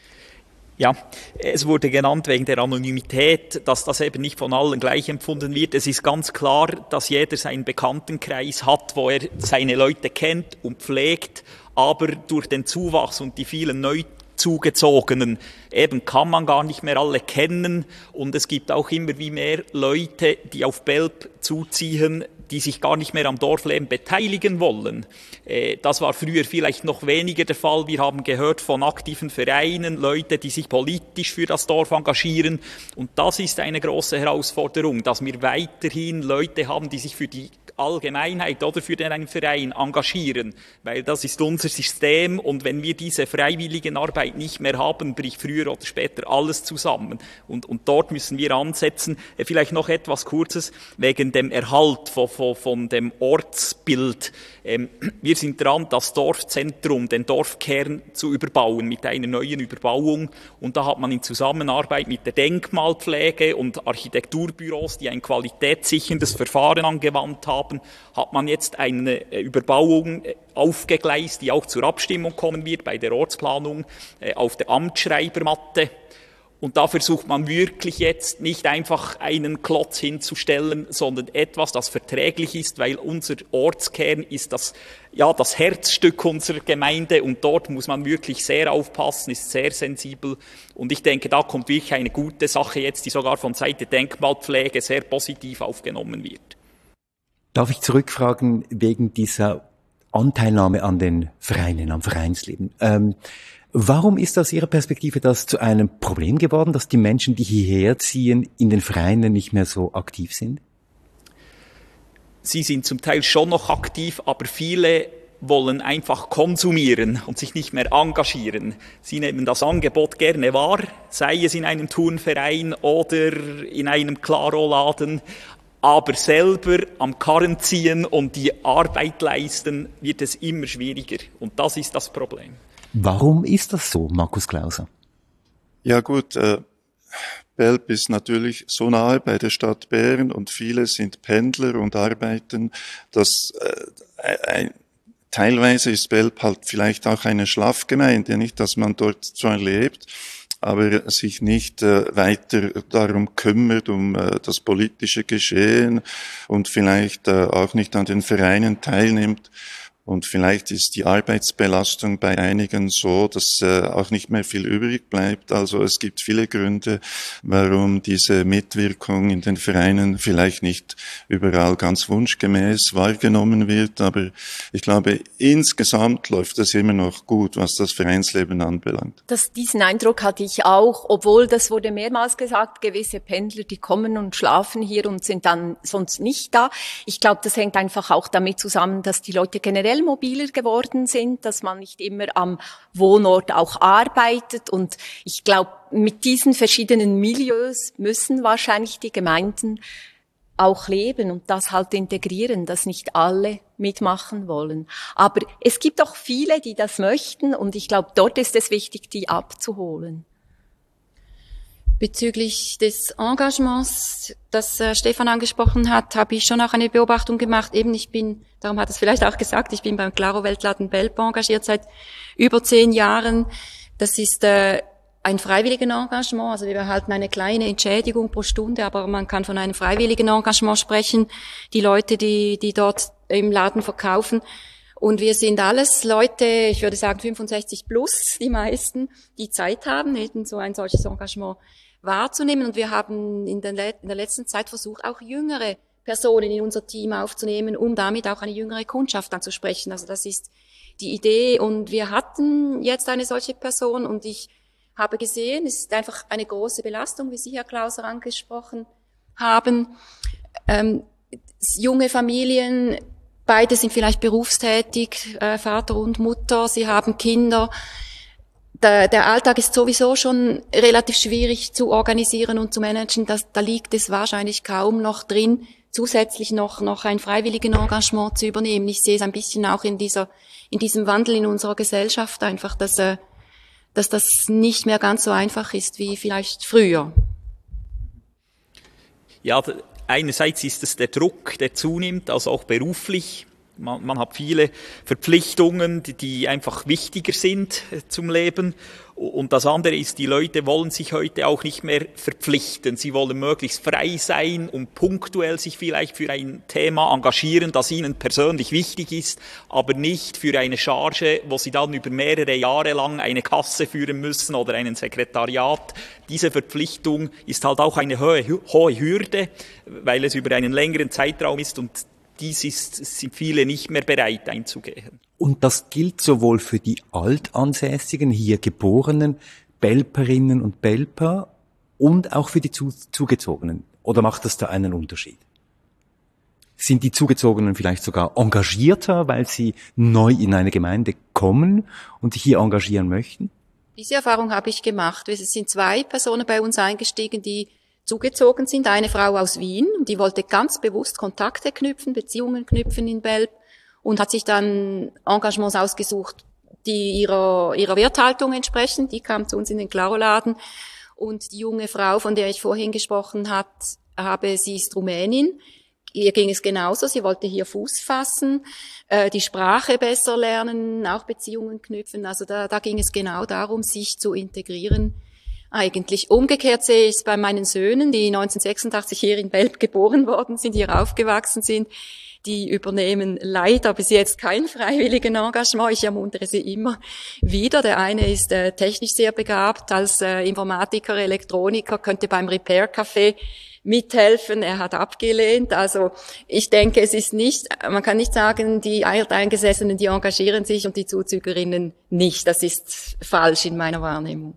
Ja, es wurde genannt wegen der Anonymität, dass das eben nicht von allen gleich empfunden wird. Es ist ganz klar, dass jeder seinen Bekanntenkreis hat, wo er seine Leute kennt und pflegt, aber durch den Zuwachs und die vielen Neu Zugezogenen eben kann man gar nicht mehr alle kennen und es gibt auch immer wie mehr Leute, die auf Belp zuziehen, die sich gar nicht mehr am Dorfleben beteiligen wollen. Äh, das war früher vielleicht noch weniger der Fall. Wir haben gehört von aktiven Vereinen, Leute, die sich politisch für das Dorf engagieren und das ist eine große Herausforderung, dass wir weiterhin Leute haben, die sich für die Allgemeinheit oder für den Verein engagieren, weil das ist unser System und wenn wir diese Freiwilligenarbeit nicht mehr haben, bricht früher oder später alles zusammen und, und dort müssen wir ansetzen. Vielleicht noch etwas Kurzes wegen dem Erhalt von, von, von dem Ortsbild. Ähm, wir sind dran, das Dorfzentrum, den Dorfkern zu überbauen mit einer neuen Überbauung und da hat man in Zusammenarbeit mit der Denkmalpflege und Architekturbüros, die ein qualitätssicherndes Verfahren angewandt haben, hat man jetzt eine Überbauung aufgegleist, die auch zur Abstimmung kommen wird bei der Ortsplanung auf der Amtsschreibermatte. Und da versucht man wirklich jetzt nicht einfach einen Klotz hinzustellen, sondern etwas, das verträglich ist, weil unser Ortskern ist das, ja, das Herzstück unserer Gemeinde und dort muss man wirklich sehr aufpassen, ist sehr sensibel. Und ich denke, da kommt wirklich eine gute Sache jetzt, die sogar von Seite Denkmalpflege sehr positiv aufgenommen wird. Darf ich zurückfragen wegen dieser Anteilnahme an den Vereinen, am Vereinsleben? Ähm, warum ist aus Ihrer Perspektive das zu einem Problem geworden, dass die Menschen, die hierher ziehen, in den Vereinen nicht mehr so aktiv sind? Sie sind zum Teil schon noch aktiv, aber viele wollen einfach konsumieren und sich nicht mehr engagieren. Sie nehmen das Angebot gerne wahr, sei es in einem Turnverein oder in einem Claro-Laden. Aber selber am Karren ziehen und die Arbeit leisten, wird es immer schwieriger. Und das ist das Problem. Warum ist das so, Markus Klauser? Ja gut, äh, Belp ist natürlich so nahe bei der Stadt Bern und viele sind Pendler und arbeiten, dass äh, ein, teilweise ist Belp halt vielleicht auch eine Schlafgemeinde, nicht, dass man dort zwar lebt, aber sich nicht äh, weiter darum kümmert, um äh, das politische Geschehen und vielleicht äh, auch nicht an den Vereinen teilnimmt. Und vielleicht ist die Arbeitsbelastung bei einigen so, dass äh, auch nicht mehr viel übrig bleibt. Also es gibt viele Gründe, warum diese Mitwirkung in den Vereinen vielleicht nicht überall ganz wunschgemäß wahrgenommen wird. Aber ich glaube, insgesamt läuft es immer noch gut, was das Vereinsleben anbelangt. Das, diesen Eindruck hatte ich auch, obwohl, das wurde mehrmals gesagt, gewisse Pendler, die kommen und schlafen hier und sind dann sonst nicht da. Ich glaube, das hängt einfach auch damit zusammen, dass die Leute generell mobiler geworden sind, dass man nicht immer am Wohnort auch arbeitet. Und ich glaube, mit diesen verschiedenen Milieus müssen wahrscheinlich die Gemeinden auch leben und das halt integrieren, dass nicht alle mitmachen wollen. Aber es gibt auch viele, die das möchten und ich glaube, dort ist es wichtig, die abzuholen. Bezüglich des Engagements, das äh, Stefan angesprochen hat, habe ich schon auch eine Beobachtung gemacht. Eben, ich bin, darum hat es vielleicht auch gesagt, ich bin beim Claro Weltladen Belp engagiert seit über zehn Jahren. Das ist äh, ein freiwilliges Engagement, also wir erhalten eine kleine Entschädigung pro Stunde, aber man kann von einem freiwilligen Engagement sprechen, die Leute, die, die dort im Laden verkaufen. Und wir sind alles Leute, ich würde sagen fünfundsechzig plus, die meisten, die Zeit haben, eben so ein solches Engagement wahrzunehmen. Und wir haben in der, in der letzten Zeit versucht, auch jüngere Personen in unser Team aufzunehmen, um damit auch eine jüngere Kundschaft anzusprechen. Also das ist die Idee. Und wir hatten jetzt eine solche Person und ich habe gesehen, es ist einfach eine große Belastung, wie Sie, Herr Klauser, angesprochen haben. Ähm, junge Familien, beide sind vielleicht berufstätig, äh, Vater und Mutter, sie haben Kinder. Der, der Alltag ist sowieso schon relativ schwierig zu organisieren und zu managen. Das, da liegt es wahrscheinlich kaum noch drin, zusätzlich noch, noch ein freiwilliges Engagement zu übernehmen. Ich sehe es ein bisschen auch in dieser, in diesem Wandel in unserer Gesellschaft einfach, dass, äh, dass das nicht mehr ganz so einfach ist wie vielleicht früher. Ja, einerseits ist es der Druck, der zunimmt, also auch beruflich. Man, man hat viele Verpflichtungen, die, die einfach wichtiger sind zum Leben. Und das andere ist, die Leute wollen sich heute auch nicht mehr verpflichten. Sie wollen möglichst frei sein und punktuell sich vielleicht für ein Thema engagieren, das ihnen persönlich wichtig ist, aber nicht für eine Charge, wo sie dann über mehrere Jahre lang eine Kasse führen müssen oder einen Sekretariat. Diese Verpflichtung ist halt auch eine hohe, hohe Hürde, weil es über einen längeren Zeitraum ist und dies ist, sind viele nicht mehr bereit einzugehen. Und das gilt sowohl für die altansässigen, hier geborenen Belperinnen und Belper und auch für die Zugezogenen. Oder macht das da einen Unterschied? Sind die Zugezogenen vielleicht sogar engagierter, weil sie neu in eine Gemeinde kommen und sich hier engagieren möchten? Diese Erfahrung habe ich gemacht. Es sind zwei Personen bei uns eingestiegen, die zugezogen sind. Eine Frau aus Wien, die wollte ganz bewusst Kontakte knüpfen, Beziehungen knüpfen in Belp und hat sich dann Engagements ausgesucht, die ihrer, ihrer Werthaltung entsprechen. Die kam zu uns in den Claro-Laden. Und die junge Frau, von der ich vorhin gesprochen hat, habe, sie ist Rumänin. Ihr ging es genauso. Sie wollte hier Fuß fassen, äh, die Sprache besser lernen, auch Beziehungen knüpfen. Also da, da ging es genau darum, sich zu integrieren. Eigentlich umgekehrt sehe ich es bei meinen Söhnen, die neunzehnhundertsechsundachtzig hier in Belp geboren worden sind, hier aufgewachsen sind. Die übernehmen leider bis jetzt kein freiwilliges Engagement. Ich ermuntere sie immer wieder. Der eine ist äh, technisch sehr begabt als äh, Informatiker, Elektroniker, könnte beim Repair Café mithelfen. Er hat abgelehnt. Also ich denke, es ist nicht, man kann nicht sagen, die Alteingesessenen, die engagieren sich und die Zuzügerinnen nicht. Das ist falsch in meiner Wahrnehmung.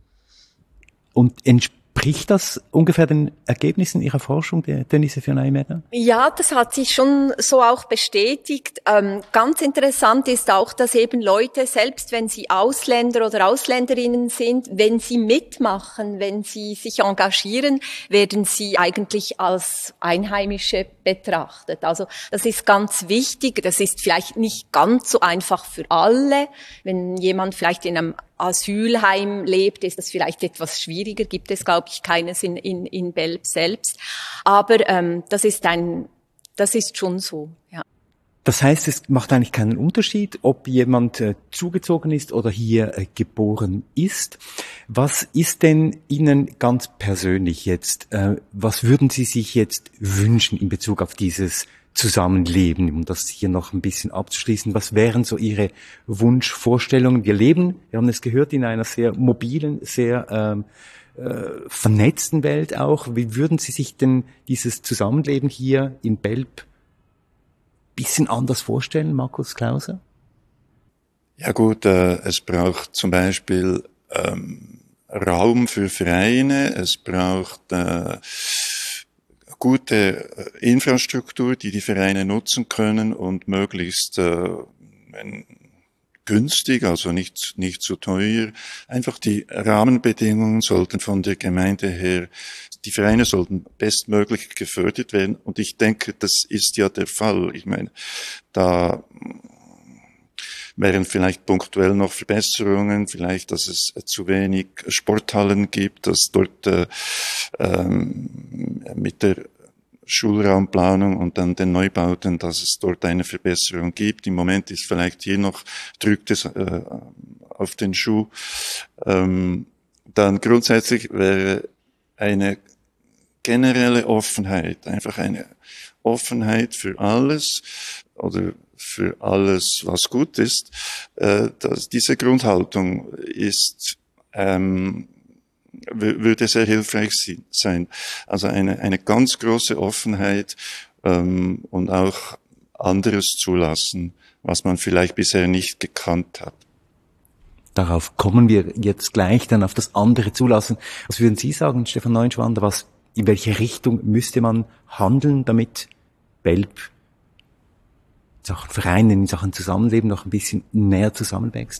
Und entspricht das ungefähr den Ergebnissen Ihrer Forschung, der Denise Fionay-Meder? Ja, das hat sich schon so auch bestätigt. Ähm, ganz interessant ist auch, dass eben Leute, selbst wenn sie Ausländer oder Ausländerinnen sind, wenn sie mitmachen, wenn sie sich engagieren, werden sie eigentlich als Einheimische betrachtet. Also das ist ganz wichtig. Das ist vielleicht nicht ganz so einfach für alle. Wenn jemand vielleicht in einem Asylheim lebt, ist das vielleicht etwas schwieriger. Gibt es, glaube ich, keines in, in, in Belp selbst. Aber ähm, das ist ein, das ist schon so, ja. Das heißt, es macht eigentlich keinen Unterschied, ob jemand äh, zugezogen ist oder hier äh, geboren ist. Was ist denn Ihnen ganz persönlich jetzt, äh, was würden Sie sich jetzt wünschen in Bezug auf dieses Zusammenleben, um das hier noch ein bisschen abzuschließen? Was wären so Ihre Wunschvorstellungen? Wir leben, wir haben es gehört, in einer sehr mobilen, sehr ähm, äh, vernetzten Welt auch. Wie würden Sie sich denn dieses Zusammenleben hier in Belp bisschen anders vorstellen, Markus Klauser? Ja gut, äh, es braucht zum Beispiel ähm, Raum für Vereine, es braucht äh, gute Infrastruktur, die die Vereine nutzen können und möglichst äh, günstig, also nicht nicht zu teuer. Einfach die Rahmenbedingungen sollten von der Gemeinde her, die Vereine sollten bestmöglich gefördert werden. Und ich denke, das ist ja der Fall. Ich meine, da wären vielleicht punktuell noch Verbesserungen, vielleicht, dass es zu wenig Sporthallen gibt, dass dort äh, ähm, mit der Schulraumplanung und dann den Neubauten, dass es dort eine Verbesserung gibt. Im Moment ist vielleicht hier noch, drückt es äh, auf den Schuh. Ähm, dann grundsätzlich wäre eine generelle Offenheit, einfach eine Offenheit für alles oder für alles, was gut ist. Äh, dass diese Grundhaltung ist, ähm, w- würde sehr hilfreich sein. Also eine, eine ganz große Offenheit ähm, und auch anderes zulassen, was man vielleicht bisher nicht gekannt hat. Darauf kommen wir jetzt gleich, dann auf das andere zulassen. Was würden Sie sagen, Stefan Neuenschwander, was, in welche Richtung müsste man handeln, damit Belp in Sachen Vereinen, in Sachen Zusammenleben noch ein bisschen näher zusammenwächst?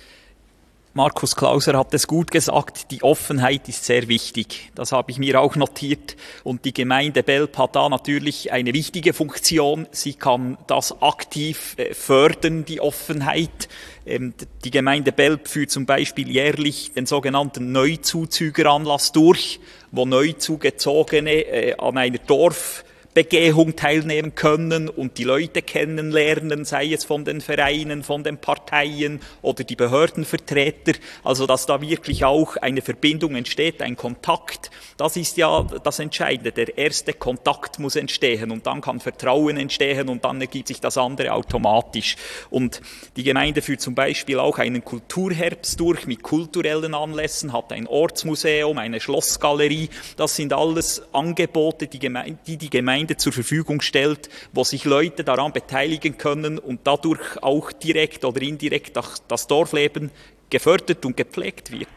Markus Klauser hat es gut gesagt, die Offenheit ist sehr wichtig. Das habe ich mir auch notiert. Und die Gemeinde Belp hat da natürlich eine wichtige Funktion. Sie kann das aktiv fördern, die Offenheit. Die Gemeinde Belp führt zum Beispiel jährlich den sogenannten Neuzuzügeranlass durch, wo Neuzugezogene an einer Dorf Begehung teilnehmen können und die Leute kennenlernen, sei es von den Vereinen, von den Parteien oder die Behördenvertreter. Also, dass da wirklich auch eine Verbindung entsteht, ein Kontakt. Das ist ja das Entscheidende. Der erste Kontakt muss entstehen und dann kann Vertrauen entstehen und dann ergibt sich das andere automatisch. Und die Gemeinde führt zum Beispiel auch einen Kulturherbst durch mit kulturellen Anlässen, hat ein Ortsmuseum, eine Schlossgalerie. Das sind alles Angebote, die Gemeinde, die, die Gemeinde zur Verfügung stellt, wo sich Leute daran beteiligen können und dadurch auch direkt oder indirekt das Dorfleben gefördert und gepflegt wird.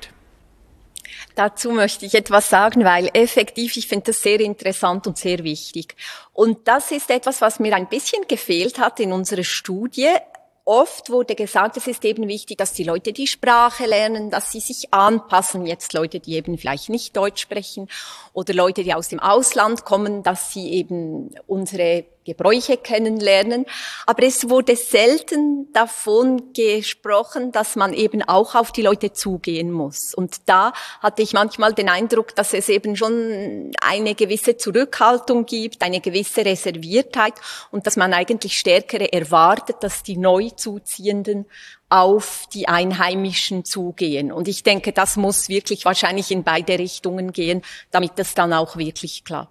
Dazu möchte ich etwas sagen, weil effektiv, ich finde das sehr interessant und sehr wichtig. Und das ist etwas, was mir ein bisschen gefehlt hat in unserer Studie. Oft wurde gesagt, es ist eben wichtig, dass die Leute die Sprache lernen, dass sie sich anpassen. Jetzt Leute, die eben vielleicht nicht Deutsch sprechen oder Leute, die aus dem Ausland kommen, dass sie eben unsere Gebräuche kennenlernen. Aber es wurde selten davon gesprochen, dass man eben auch auf die Leute zugehen muss. Und da hatte ich manchmal den Eindruck, dass es eben schon eine gewisse Zurückhaltung gibt, eine gewisse Reserviertheit und dass man eigentlich stärker erwartet, dass die Neuzuziehenden auf die Einheimischen zugehen. Und ich denke, das muss wirklich wahrscheinlich in beide Richtungen gehen, damit das dann auch wirklich klappt.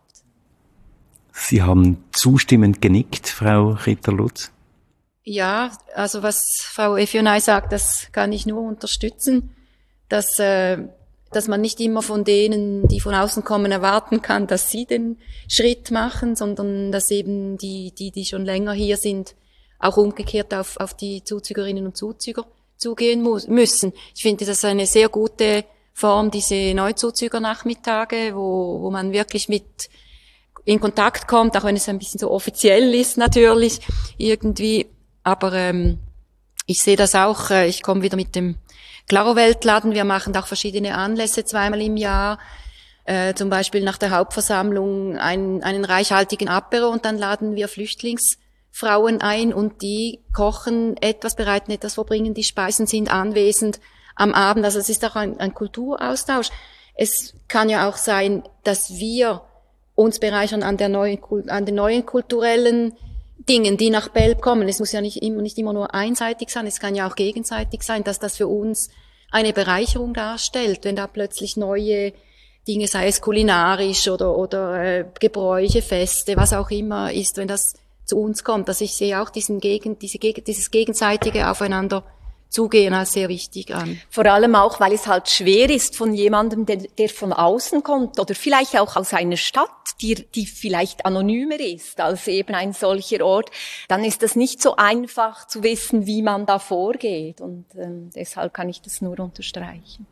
Sie haben zustimmend genickt, Frau Ritter-Lutz. Ja, also was Frau Efionay sagt, das kann ich nur unterstützen, dass, äh, dass man nicht immer von denen, die von außen kommen, erwarten kann, dass sie den Schritt machen, sondern dass eben die, die, die schon länger hier sind, auch umgekehrt auf, auf die Zuzügerinnen und Zuzüger zugehen muss, müssen. Ich finde, das ist eine sehr gute Form, diese Neuzuzügernachmittage, wo, wo man wirklich mit in Kontakt kommt, auch wenn es ein bisschen so offiziell ist natürlich irgendwie. Aber ähm, ich sehe das auch, äh, ich komme wieder mit dem Claro-Weltladen, wir machen auch verschiedene Anlässe zweimal im Jahr, äh, zum Beispiel nach der Hauptversammlung einen, einen reichhaltigen Apero und dann laden wir Flüchtlingsfrauen ein und die kochen etwas, bereiten etwas vor, bringen die Speisen, sind anwesend am Abend. Also es ist auch ein, ein Kulturaustausch. Es kann ja auch sein, dass wir uns bereichern an der neuen, an den neuen kulturellen Dingen, die nach Belp kommen. Es muss ja nicht immer, nicht immer nur einseitig sein, es kann ja auch gegenseitig sein, dass das für uns eine Bereicherung darstellt, wenn da plötzlich neue Dinge, sei es kulinarisch oder, oder äh, Gebräuche, Feste, was auch immer ist, wenn das zu uns kommt. Also ich sehe auch diesen Gegen, diese, dieses gegenseitige Aufeinander Zugehen als sehr wichtig an. Vor allem auch, weil es halt schwer ist von jemandem, der, der von außen kommt oder vielleicht auch aus einer Stadt, die, die vielleicht anonymer ist als eben ein solcher Ort, dann ist das nicht so einfach zu wissen, wie man da vorgeht. Und ähm, deshalb kann ich das nur unterstreichen.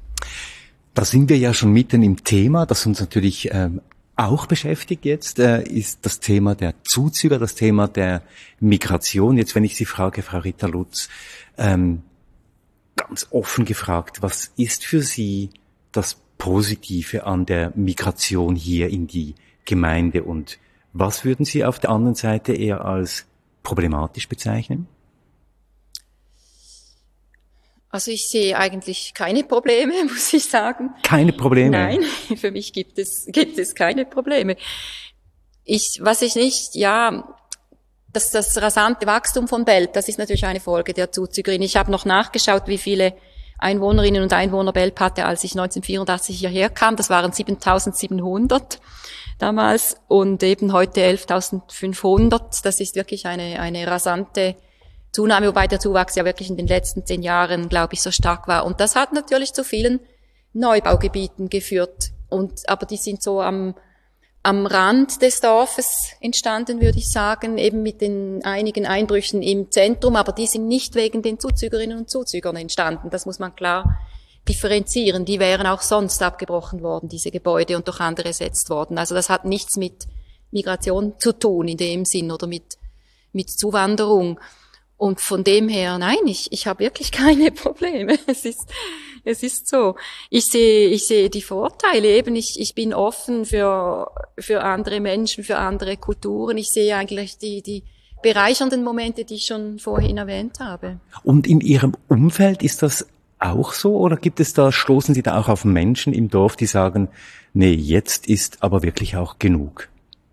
Da sind wir ja schon mitten im Thema, das uns natürlich ähm, auch beschäftigt jetzt, äh, ist das Thema der Zuzüger, das Thema der Migration. Jetzt, wenn ich Sie frage, Frau Ritter-Lutz, ähm, ganz offen gefragt, was ist für Sie das Positive an der Migration hier in die Gemeinde und was würden Sie auf der anderen Seite eher als problematisch bezeichnen? Also ich sehe eigentlich keine Probleme, muss ich sagen. Keine Probleme? Nein, für mich gibt es, gibt es keine Probleme. Ich, was ich nicht, ja, das, das rasante Wachstum von Belp, das ist natürlich eine Folge der Zuzügerin. Ich habe noch nachgeschaut, wie viele Einwohnerinnen und Einwohner Belp hatte, als ich neunzehnhundertvierundachtzig hierher kam. Das waren siebentausendsiebenhundert damals und eben heute elftausendfünfhundert. Das ist wirklich eine, eine rasante Zunahme, wobei der Zuwachs ja wirklich in den letzten zehn Jahren, glaube ich, so stark war. Und das hat natürlich zu vielen Neubaugebieten geführt. Und, aber die sind so am, am Rand des Dorfes entstanden, würde ich sagen, eben mit den einigen Einbrüchen im Zentrum. Aber die sind nicht wegen den Zuzügerinnen und Zuzügern entstanden. Das muss man klar differenzieren. Die wären auch sonst abgebrochen worden, diese Gebäude, und durch andere ersetzt worden. Also das hat nichts mit Migration zu tun in dem Sinn oder mit, mit Zuwanderung. Und von dem her, nein, ich, ich habe wirklich keine Probleme. Es ist, es ist so. Ich sehe, ich sehe die Vorteile eben. Ich, ich bin offen für, für andere Menschen, für andere Kulturen. Ich sehe eigentlich die, die bereichernden Momente, die ich schon vorhin erwähnt habe. Und in Ihrem Umfeld ist das auch so? Oder gibt es da, stoßen Sie da auch auf Menschen im Dorf, die sagen, nee, jetzt ist aber wirklich auch genug?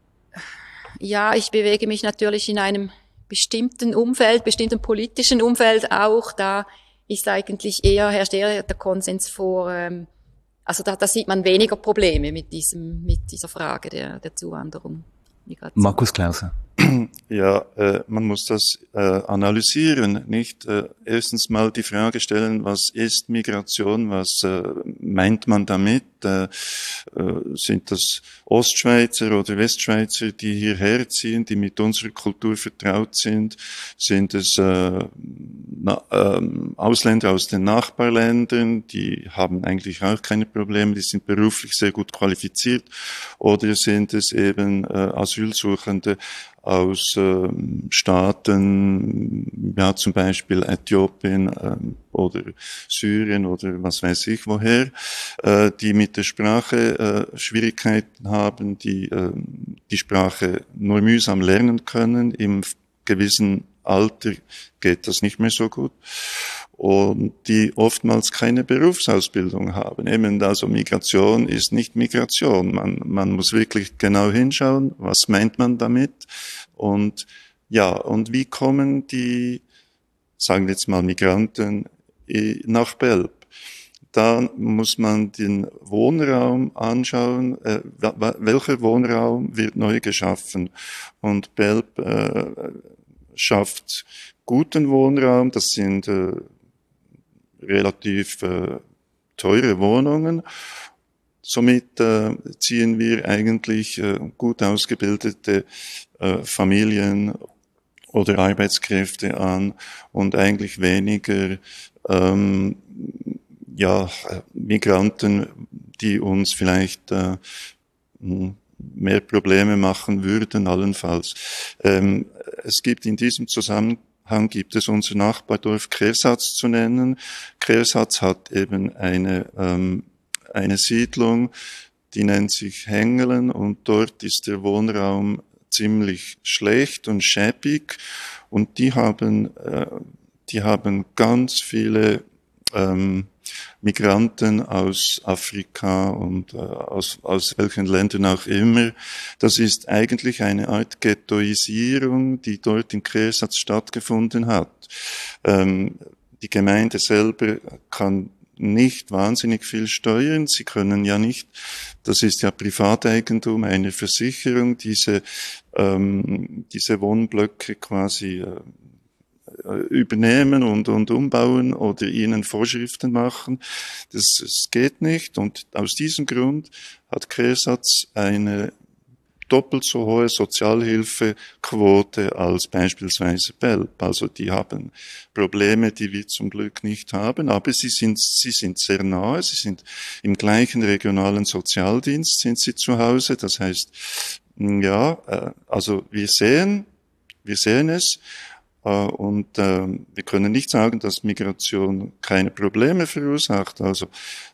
Ja, ich bewege mich natürlich in einem bestimmten Umfeld, bestimmten politischen Umfeld auch, da ist eigentlich eher, herrscht eher der Konsens vor, ähm, also da, da sieht man weniger Probleme mit diesem, mit dieser Frage der, der Zuwanderung. Migration. Markus Klauser. Ja, äh, man muss das äh, analysieren, nicht äh, erstens mal die Frage stellen, was ist Migration, was äh, meint man damit? Äh, äh, sind das Ostschweizer oder Westschweizer, die hierher ziehen, die mit unserer Kultur vertraut sind? Sind es äh, na, äh, Ausländer aus den Nachbarländern, die haben eigentlich auch keine Probleme, die sind beruflich sehr gut qualifiziert? Oder sind es eben äh, Asylsuchende aus äh, Staaten, ja zum Beispiel Äthiopien äh, oder Syrien oder was weiß ich woher, äh, die mit der Sprache äh, Schwierigkeiten haben, die äh, die Sprache nur mühsam lernen können. Im gewissen Alter geht das nicht mehr so gut. Und die oftmals keine Berufsausbildung haben. Eben, also Migration ist nicht Migration. Man, man muss wirklich genau hinschauen, was meint man damit? Und ja, und wie kommen die, sagen wir jetzt mal, Migranten nach Belp? Da muss man den Wohnraum anschauen, äh, welcher Wohnraum wird neu geschaffen. Und Belp äh, schafft guten Wohnraum, das sind äh, relativ äh, teure Wohnungen. Somit äh, ziehen wir eigentlich äh, gut ausgebildete äh, Familien oder Arbeitskräfte an und eigentlich weniger ähm, ja Migranten, die uns vielleicht äh, mehr Probleme machen würden, allenfalls. Ähm, es gibt in diesem Zusammenhang gibt es unser Nachbardorf Kreersatz zu nennen. Kreersatz hat eben eine ähm, eine Siedlung, die nennt sich Hengelen, und dort ist der Wohnraum ziemlich schlecht und schäbig, und die haben äh, die haben ganz viele ähm, Migranten aus Afrika und äh, aus, aus welchen Ländern auch immer. Das ist eigentlich eine Art Ghettoisierung, die dort in Kreersatz stattgefunden hat. Ähm, die Gemeinde selber kann nicht wahnsinnig viel steuern. Sie können ja nicht, das ist ja Privateigentum einer Versicherung, diese, ähm, diese Wohnblöcke quasi äh, übernehmen und, und umbauen oder ihnen Vorschriften machen. Das, das geht nicht, und aus diesem Grund hat Kreersatz eine doppelt so hohe Sozialhilfequote als beispielsweise Belp. Also die haben Probleme, die wir zum Glück nicht haben, aber sie sind, sie sind sehr nahe, sie sind im gleichen regionalen Sozialdienst, sind sie zu Hause. Das heißt, ja, also wir sehen, wir sehen es, und wir können nicht sagen, dass Migration keine Probleme verursacht. Also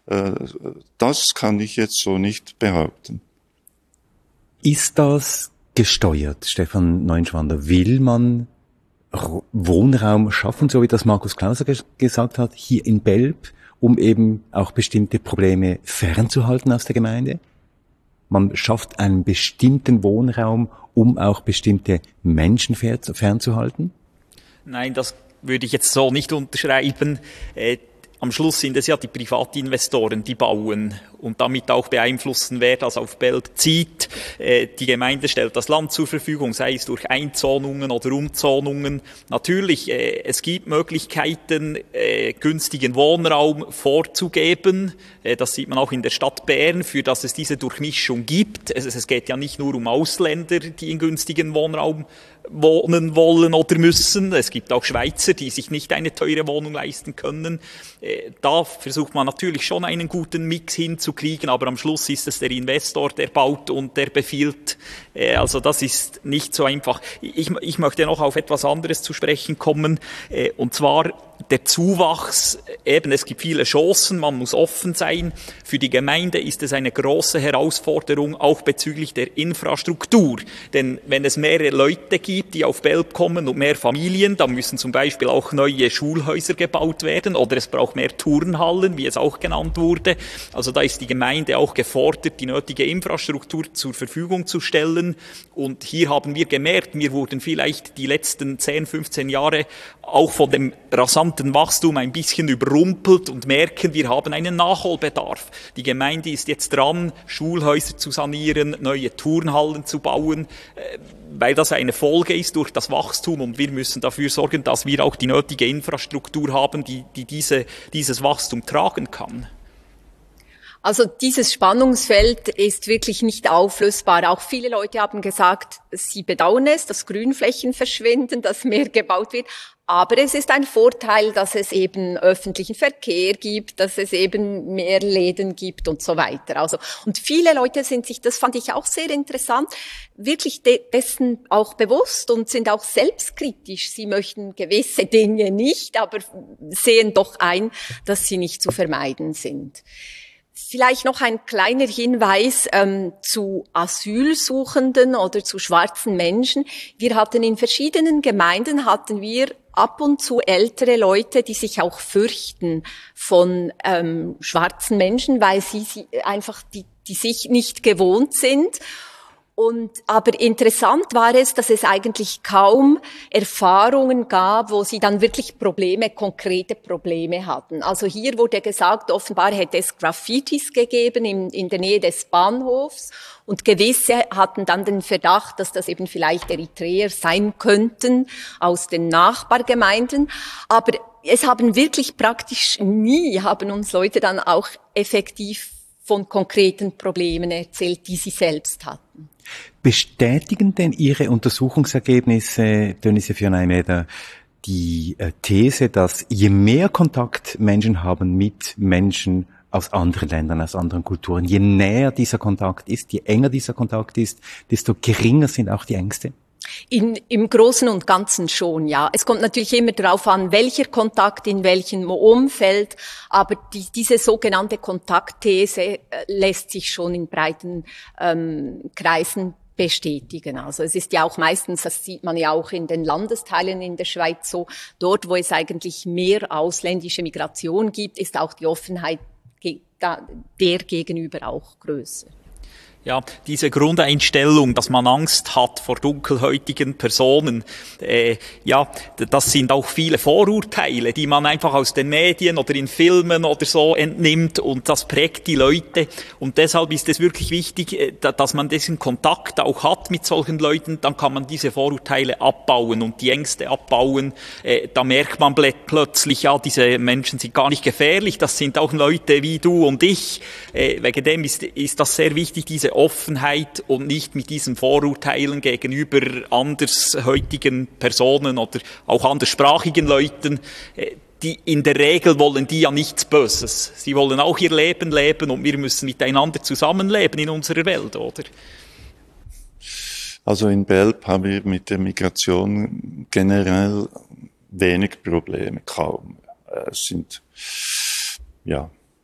das kann ich jetzt so nicht behaupten. Ist das gesteuert, Stefan Neuenschwander? Will man Wohnraum schaffen, so wie das Markus Klauser ges- gesagt hat, hier in Belp, um eben auch bestimmte Probleme fernzuhalten aus der Gemeinde? Man schafft einen bestimmten Wohnraum, um auch bestimmte Menschen fernzuhalten? Nein, das würde ich jetzt so nicht unterschreiben. Äh, am Schluss sind es ja die Privatinvestoren, die bauen und damit auch beeinflussen, wer das auf Belp zieht. Äh, die Gemeinde stellt das Land zur Verfügung, sei es durch Einzonungen oder Umzonungen. Natürlich, äh, es gibt Möglichkeiten, äh, günstigen Wohnraum vorzugeben. Äh, das sieht man auch in der Stadt Bern, für das es diese Durchmischung gibt. Es, es geht ja nicht nur um Ausländer, die in günstigen Wohnraum wohnen wollen oder müssen. Es gibt auch Schweizer, die sich nicht eine teure Wohnung leisten können. Da versucht man natürlich schon einen guten Mix hinzukriegen, aber am Schluss ist es der Investor, der baut und der befiehlt. Also das ist nicht so einfach. Ich, ich möchte noch auf etwas anderes zu sprechen kommen, und zwar der Zuwachs. Eben, es gibt viele Chancen, man muss offen sein. Für die Gemeinde ist es eine große Herausforderung, auch bezüglich der Infrastruktur. Denn wenn es mehrere Leute gibt, die auf Belp kommen und mehr Familien, dann müssen zum Beispiel auch neue Schulhäuser gebaut werden oder es braucht mehr Turnhallen, wie es auch genannt wurde. Also da ist die Gemeinde auch gefordert, die nötige Infrastruktur zur Verfügung zu stellen. Und hier haben wir gemerkt, wir wurden vielleicht die letzten zehn, fünfzehn Jahre auch von dem rasanten Wachstum ein bisschen überrumpelt und merken, wir haben einen Nachholbedarf. Die Gemeinde ist jetzt dran, Schulhäuser zu sanieren, neue Turnhallen zu bauen, weil das eine Folge ist durch das Wachstum, und wir müssen dafür sorgen, dass wir auch die nötige Infrastruktur haben, die, die diese, dieses Wachstum tragen kann. Also dieses Spannungsfeld ist wirklich nicht auflösbar. Auch viele Leute haben gesagt, sie bedauern es, dass Grünflächen verschwinden, dass mehr gebaut wird. Aber es ist ein Vorteil, dass es eben öffentlichen Verkehr gibt, dass es eben mehr Läden gibt und so weiter. Also, und viele Leute sind sich, das fand ich auch sehr interessant, wirklich de- dessen auch bewusst und sind auch selbstkritisch. Sie möchten gewisse Dinge nicht, aber sehen doch ein, dass sie nicht zu vermeiden sind. Vielleicht noch ein kleiner Hinweis ähm, zu Asylsuchenden oder zu schwarzen Menschen. Wir hatten in verschiedenen Gemeinden, hatten wir ab und zu ältere Leute, die sich auch fürchten von ähm, schwarzen Menschen, weil sie, sie einfach die, die sich nicht gewohnt sind. Und, aber interessant war es, dass es eigentlich kaum Erfahrungen gab, wo sie dann wirklich Probleme, konkrete Probleme hatten. Also hier wurde gesagt, offenbar hätte es Graffitis gegeben in, in der Nähe des Bahnhofs, und gewisse hatten dann den Verdacht, dass das eben vielleicht Eritreer sein könnten aus den Nachbargemeinden. Aber es haben wirklich praktisch nie, haben uns Leute dann auch effektiv von konkreten Problemen erzählt, die sie selbst hatten. Bestätigen denn Ihre Untersuchungsergebnisse, Dionisia Fionaimeda, die äh, These, dass je mehr Kontakt Menschen haben mit Menschen aus anderen Ländern, aus anderen Kulturen, je näher dieser Kontakt ist, je enger dieser Kontakt ist, desto geringer sind auch die Ängste? In, Im Großen und Ganzen schon, ja. Es kommt natürlich immer darauf an, welcher Kontakt in welchem Umfeld, aber die, diese sogenannte Kontaktthese äh, lässt sich schon in breiten ähm, Kreisen bestätigen. Also es ist ja auch meistens, das sieht man ja auch in den Landesteilen in der Schweiz so, dort, wo es eigentlich mehr ausländische Migration gibt, ist auch die Offenheit ge- da, der gegenüber auch größer. Ja, diese Grundeinstellung, dass man Angst hat vor dunkelhäutigen Personen, äh, ja, das sind auch viele Vorurteile, die man einfach aus den Medien oder in Filmen oder so entnimmt, und das prägt die Leute. Und deshalb ist es wirklich wichtig, dass man diesen Kontakt auch hat mit solchen Leuten, dann kann man diese Vorurteile abbauen und die Ängste abbauen. Äh, da merkt man plötzlich, ja, diese Menschen sind gar nicht gefährlich, das sind auch Leute wie du und ich. Äh, wegen dem ist, ist das sehr wichtig, diese Offenheit, und nicht mit diesen Vorurteilen gegenüber andersheutigen Personen oder auch anderssprachigen Leuten. Die, in der Regel wollen die ja nichts Böses. Sie wollen auch ihr Leben leben, und wir müssen miteinander zusammenleben in unserer Welt, oder? Also in Belp haben wir mit der Migration generell wenig Probleme, kaum. Es sind, ja,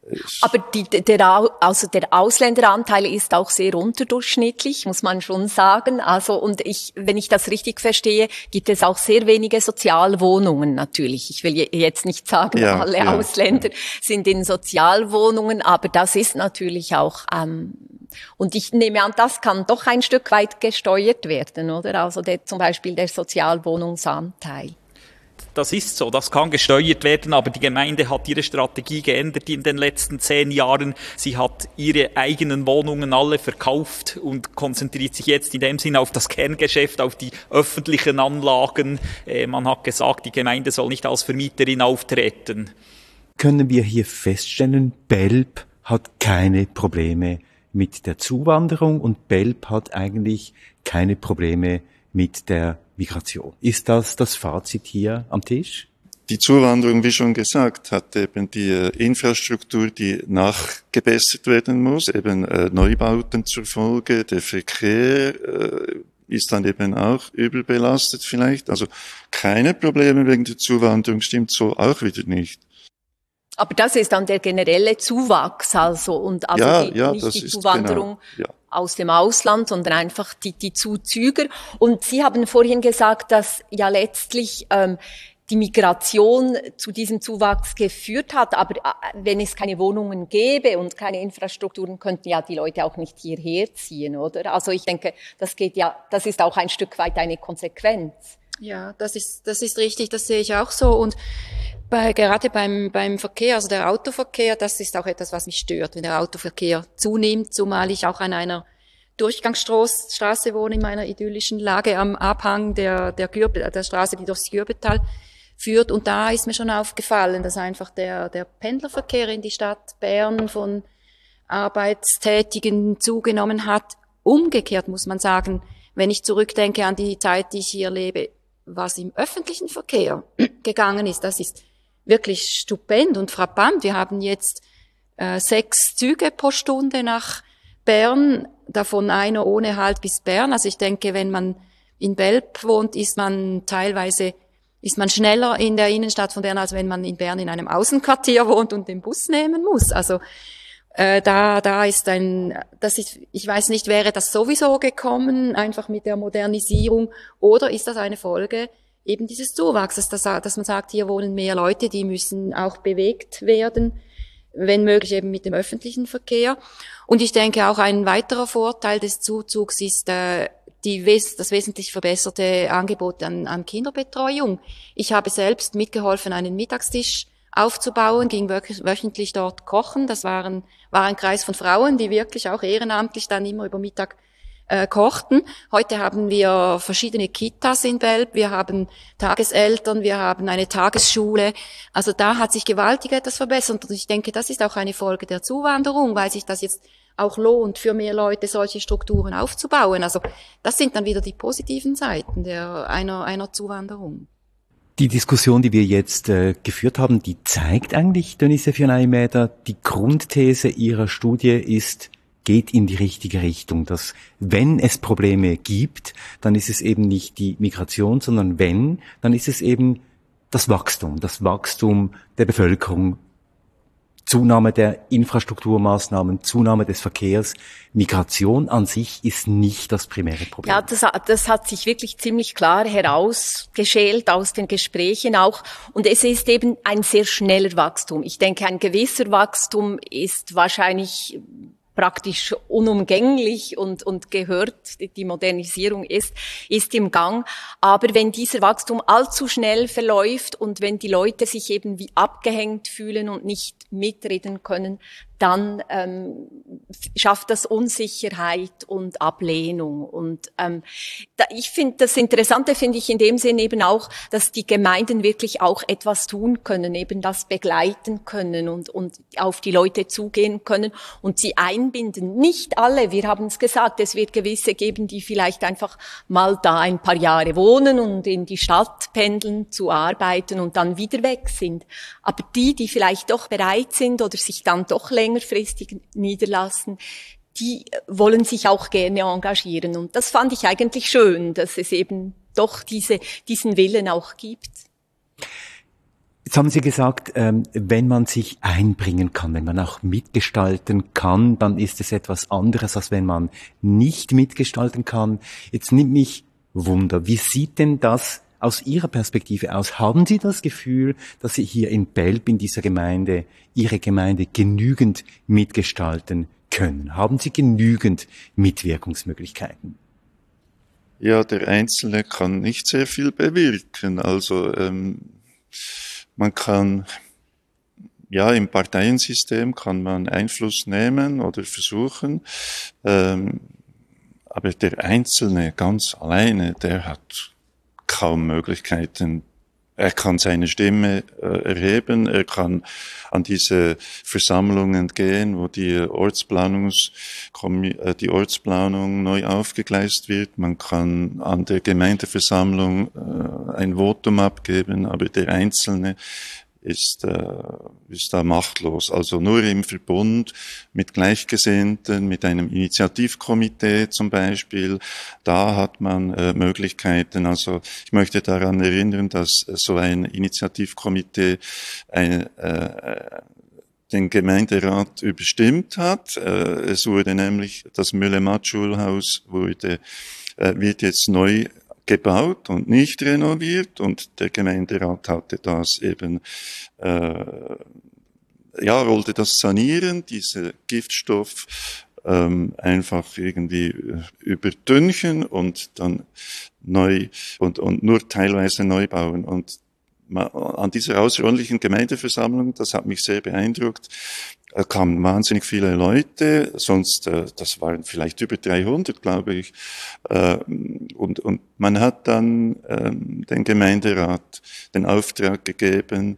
Aber die, der, also der Ausländeranteil ist auch sehr unterdurchschnittlich, muss man schon sagen. Also, und ich, wenn ich das richtig verstehe, gibt es auch sehr wenige Sozialwohnungen natürlich. Ich will jetzt nicht sagen, ja, alle ja, Ausländer ja. sind in Sozialwohnungen, aber das ist natürlich auch, ähm, und ich nehme an, das kann doch ein Stück weit gesteuert werden, oder? Also der, zum Beispiel der Sozialwohnungsanteil. Das ist so, das kann gesteuert werden, aber die Gemeinde hat ihre Strategie geändert in den letzten zehn Jahren. Sie hat ihre eigenen Wohnungen alle verkauft und konzentriert sich jetzt in dem Sinne auf das Kerngeschäft, auf die öffentlichen Anlagen. Äh, man hat gesagt, die Gemeinde soll nicht als Vermieterin auftreten. Können wir hier feststellen, Belp hat keine Probleme mit der Zuwanderung und Belp hat eigentlich keine Probleme mit der Migration. Ist das das Fazit hier am Tisch? Die Zuwanderung, wie schon gesagt, hat eben die Infrastruktur, die nachgebessert werden muss, eben äh, Neubauten zur Folge. Der Verkehr äh, ist dann eben auch überbelastet vielleicht. Also keine Probleme wegen der Zuwanderung, stimmt so auch wieder nicht. Aber das ist dann der generelle Zuwachs, also, und also ja, die, ja, nicht das die ist Zuwanderung genau, ja. aus dem Ausland, sondern einfach die, die Zuzüger. Und Sie haben vorhin gesagt, dass ja letztlich ähm, die Migration zu diesem Zuwachs geführt hat. Aber äh, wenn es keine Wohnungen gäbe und keine Infrastrukturen, könnten ja die Leute auch nicht hierher ziehen, oder? Also ich denke, das geht ja, das ist auch ein Stück weit eine Konsequenz. Ja, das ist, das ist richtig, das sehe ich auch so. Und bei, gerade beim, beim Verkehr, also der Autoverkehr, das ist auch etwas, was mich stört, wenn der Autoverkehr zunimmt, zumal ich auch an einer Durchgangsstraße wohne, in meiner idyllischen Lage am Abhang der, der, Gürbe, der Straße, die durchs Gürbetal führt. Und da ist mir schon aufgefallen, dass einfach der, der Pendlerverkehr in die Stadt Bern von Arbeitstätigen zugenommen hat. Umgekehrt muss man sagen, wenn ich zurückdenke an die Zeit, die ich hier lebe, was im öffentlichen Verkehr gegangen ist, das ist wirklich stupend und frappant. Wir haben jetzt äh, sechs Züge pro Stunde nach Bern, davon einer ohne Halt bis Bern. Also ich denke, wenn man in Belp wohnt, ist man teilweise ist man schneller in der Innenstadt von Bern, als wenn man in Bern in einem Außenquartier wohnt und den Bus nehmen muss. Also äh, da da ist ein, das ist, ich weiß nicht, wäre das sowieso gekommen, einfach mit der Modernisierung, oder ist das eine Folge eben dieses Zuwachses, dass, dass man sagt, hier wohnen mehr Leute, die müssen auch bewegt werden, wenn möglich eben mit dem öffentlichen Verkehr. Und ich denke auch ein weiterer Vorteil des Zuzugs ist äh, die, das wesentlich verbesserte Angebot an, an Kinderbetreuung. Ich habe selbst mitgeholfen, einen Mittagstisch aufzubauen, ging wöchentlich dort kochen. Das waren, war ein Kreis von Frauen, die wirklich auch ehrenamtlich dann immer über Mittag äh, kochten. Heute haben wir verschiedene Kitas in Belp, wir haben Tageseltern, wir haben eine Tagesschule. Also da hat sich gewaltig etwas verbessert und ich denke, das ist auch eine Folge der Zuwanderung, weil sich das jetzt auch lohnt, für mehr Leute solche Strukturen aufzubauen. Also das sind dann wieder die positiven Seiten der einer, einer Zuwanderung. Die Diskussion, die wir jetzt äh, geführt haben, die zeigt eigentlich, Denise Fionay-Mäder, die Grundthese Ihrer Studie ist, geht in die richtige Richtung, dass wenn es Probleme gibt, dann ist es eben nicht die Migration, sondern wenn, dann ist es eben das Wachstum, das Wachstum der Bevölkerung, Zunahme der Infrastrukturmaßnahmen, Zunahme des Verkehrs. Migration an sich ist nicht das primäre Problem. Ja, das, das hat sich wirklich ziemlich klar herausgeschält aus den Gesprächen auch. Und es ist eben ein sehr schneller Wachstum. Ich denke, ein gewisser Wachstum ist wahrscheinlich praktisch unumgänglich und, und gehört, die Modernisierung ist, ist im Gang. Aber wenn dieser Wachstum allzu schnell verläuft und wenn die Leute sich eben wie abgehängt fühlen und nicht mitreden können, dann ähm, schafft das Unsicherheit und Ablehnung. Und ähm, da, ich finde, das Interessante finde ich in dem Sinn eben auch, dass die Gemeinden wirklich auch etwas tun können, eben das begleiten können und, und auf die Leute zugehen können und sie einbinden. Nicht alle, wir haben es gesagt, es wird gewisse geben, die vielleicht einfach mal da ein paar Jahre wohnen und in die Stadt pendeln, zu arbeiten und dann wieder weg sind. Aber die, die vielleicht doch bereit sind oder sich dann doch länger längerfristig niederlassen, die wollen sich auch gerne engagieren. Und das fand ich eigentlich schön, dass es eben doch diese, diesen Willen auch gibt. Jetzt haben Sie gesagt, ähm, wenn man sich einbringen kann, wenn man auch mitgestalten kann, dann ist es etwas anderes, als wenn man nicht mitgestalten kann. Jetzt nimmt mich Wunder, wie sieht denn das aus Ihrer Perspektive aus? Haben Sie das Gefühl, dass Sie hier in Belp, in dieser Gemeinde, Ihre Gemeinde genügend mitgestalten können? Haben Sie genügend Mitwirkungsmöglichkeiten? Ja, der Einzelne kann nicht sehr viel bewirken. Also ähm, man kann, ja, im Parteiensystem kann man Einfluss nehmen oder versuchen, ähm, aber der Einzelne ganz alleine, der hat kaum Möglichkeiten. Er kann seine Stimme äh, erheben, er kann an diese Versammlungen gehen, wo die Ortsplanungs, äh, die Ortsplanung neu aufgegleist wird. Man kann an der Gemeindeversammlung äh, ein Votum abgeben, aber der Einzelne ist, äh, ist da machtlos. Also nur im Verbund mit Gleichgesinnten, mit einem Initiativkomitee zum Beispiel, da hat man äh, Möglichkeiten. Also ich möchte daran erinnern, dass äh, so ein Initiativkomitee ein, äh, den Gemeinderat überstimmt hat. Äh, es wurde nämlich, das Mühle-Matt-Schulhaus wurde, äh, wird jetzt neu gebaut und nicht renoviert, und der Gemeinderat hatte das eben, äh, ja, wollte das sanieren, diese Giftstoff ähm, einfach irgendwie überdünchen und dann neu und, und nur teilweise neu bauen. Und an dieser außerordentlichen Gemeindeversammlung, das hat mich sehr beeindruckt, kamen wahnsinnig viele Leute, sonst, das waren vielleicht über dreihundert, glaube ich, und, und man hat dann den Gemeinderat den Auftrag gegeben,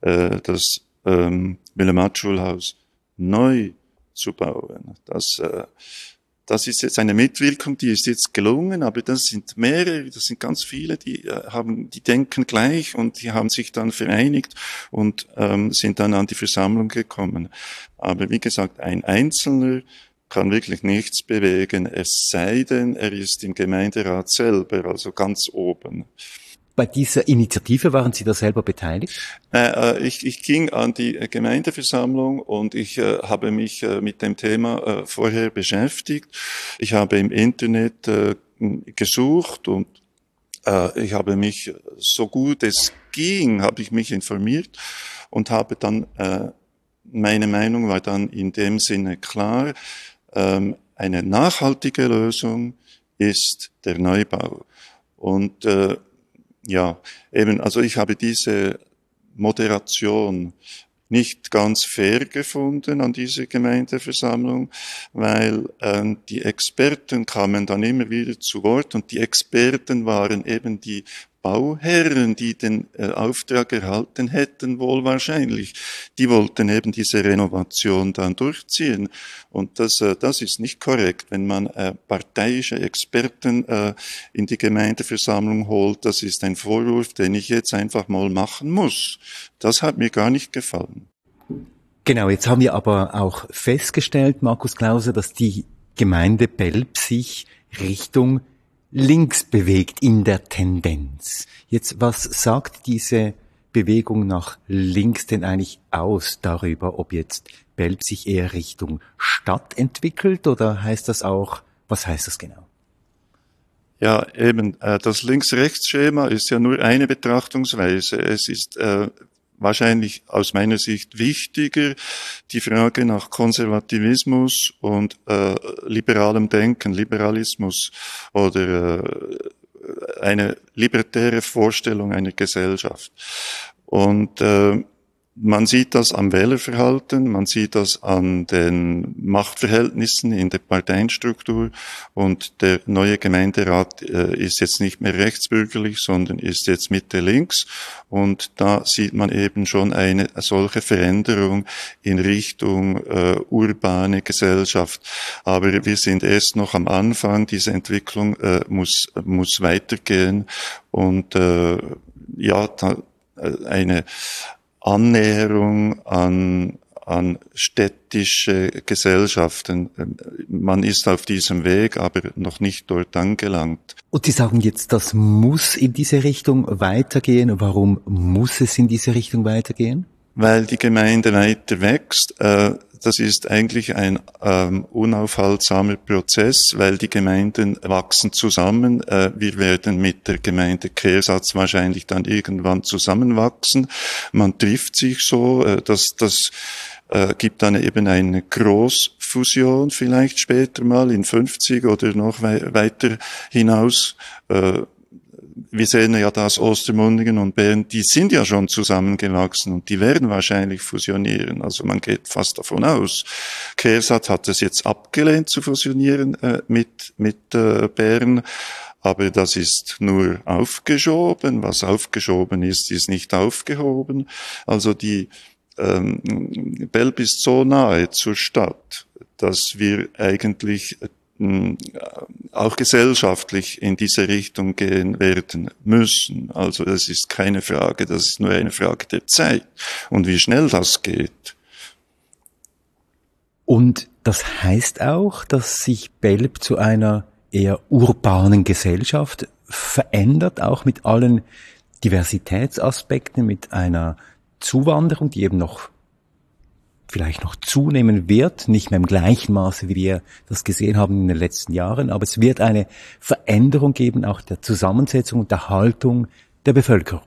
das Mühle-Matt-Schulhaus neu zu bauen. Das, das ist jetzt eine Mitwirkung, die ist jetzt gelungen, aber das sind mehrere, das sind ganz viele, die haben, die denken gleich und die haben sich dann vereinigt und ähm, sind dann an die Versammlung gekommen. Aber wie gesagt, ein Einzelner kann wirklich nichts bewegen, es sei denn, er ist im Gemeinderat selber, also ganz oben. Bei dieser Initiative waren Sie da selber beteiligt? Äh, ich, ich ging an die Gemeindeversammlung und ich äh, habe mich äh, mit dem Thema äh, vorher beschäftigt. Ich habe im Internet äh, gesucht und äh, ich habe mich, so gut es ging, habe ich mich informiert und habe dann, äh, meine Meinung war dann in dem Sinne klar, äh, eine nachhaltige Lösung ist der Neubau. Und äh, ja, eben, also ich habe diese Moderation nicht ganz fair gefunden an dieser Gemeindeversammlung, weil äh, die Experten kamen dann immer wieder zu Wort und die Experten waren eben die Bauherren, die den äh, Auftrag erhalten hätten, wohl wahrscheinlich. Die wollten eben diese Renovation dann durchziehen. Und das, äh, das ist nicht korrekt, wenn man äh, parteiische Experten äh, in die Gemeindeversammlung holt. Das ist ein Vorwurf, den ich jetzt einfach mal machen muss. Das hat mir gar nicht gefallen. Genau, jetzt haben wir aber auch festgestellt, Markus Klauser, dass die Gemeinde Belp sich Richtung links bewegt in der Tendenz. Jetzt, was sagt diese Bewegung nach links denn eigentlich aus darüber, ob jetzt Belp sich eher Richtung Stadt entwickelt, oder heißt das auch, was heißt das genau? Ja, eben, äh, das Links-Rechts-Schema ist ja nur eine Betrachtungsweise. Es ist äh, wahrscheinlich aus meiner Sicht wichtiger, die Frage nach Konservativismus und äh, liberalem Denken, Liberalismus oder äh, eine libertäre Vorstellung einer Gesellschaft. Und äh, man sieht das am Wählerverhalten, man sieht das an den Machtverhältnissen in der Parteienstruktur, und der neue Gemeinderat äh, ist jetzt nicht mehr rechtsbürgerlich, sondern ist jetzt Mitte-links, und da sieht man eben schon eine solche Veränderung in Richtung äh, urbane Gesellschaft. Aber wir sind erst noch am Anfang, diese Entwicklung äh, muss, muss weitergehen, und äh, ja, da, äh, eine Annäherung an, an städtische Gesellschaften. Man ist auf diesem Weg, aber noch nicht dort angelangt. Und Sie sagen jetzt, das muss in diese Richtung weitergehen. Warum muss es in diese Richtung weitergehen? Weil die Gemeinde weiter wächst. Das ist eigentlich ein ähm, unaufhaltsamer Prozess, weil die Gemeinden wachsen zusammen. Äh, wir werden mit der Gemeinde Kehrsatz wahrscheinlich dann irgendwann zusammenwachsen. Man trifft sich so, äh, das, das äh, gibt dann eben eine Großfusion vielleicht später mal in fünfzig oder noch wei- weiter hinaus. Äh, Wir sehen ja, dass Ostermundigen und Bern, die sind ja schon zusammengewachsen und die werden wahrscheinlich fusionieren. Also man geht fast davon aus. Kehrsatz hat es jetzt abgelehnt zu fusionieren äh, mit mit äh, Bern, aber das ist nur aufgeschoben. Was aufgeschoben ist, ist nicht aufgehoben. Also die ähm, Belp ist so nahe zur Stadt, dass wir eigentlich auch gesellschaftlich in diese Richtung gehen werden müssen. Also das ist keine Frage, das ist nur eine Frage der Zeit und wie schnell das geht. Und das heißt auch, dass sich Belp zu einer eher urbanen Gesellschaft verändert, auch mit allen Diversitätsaspekten, mit einer Zuwanderung, die eben noch vielleicht noch zunehmen wird, nicht mehr im gleichen Maße, wie wir das gesehen haben in den letzten Jahren, aber es wird eine Veränderung geben, auch der Zusammensetzung und der Haltung der Bevölkerung.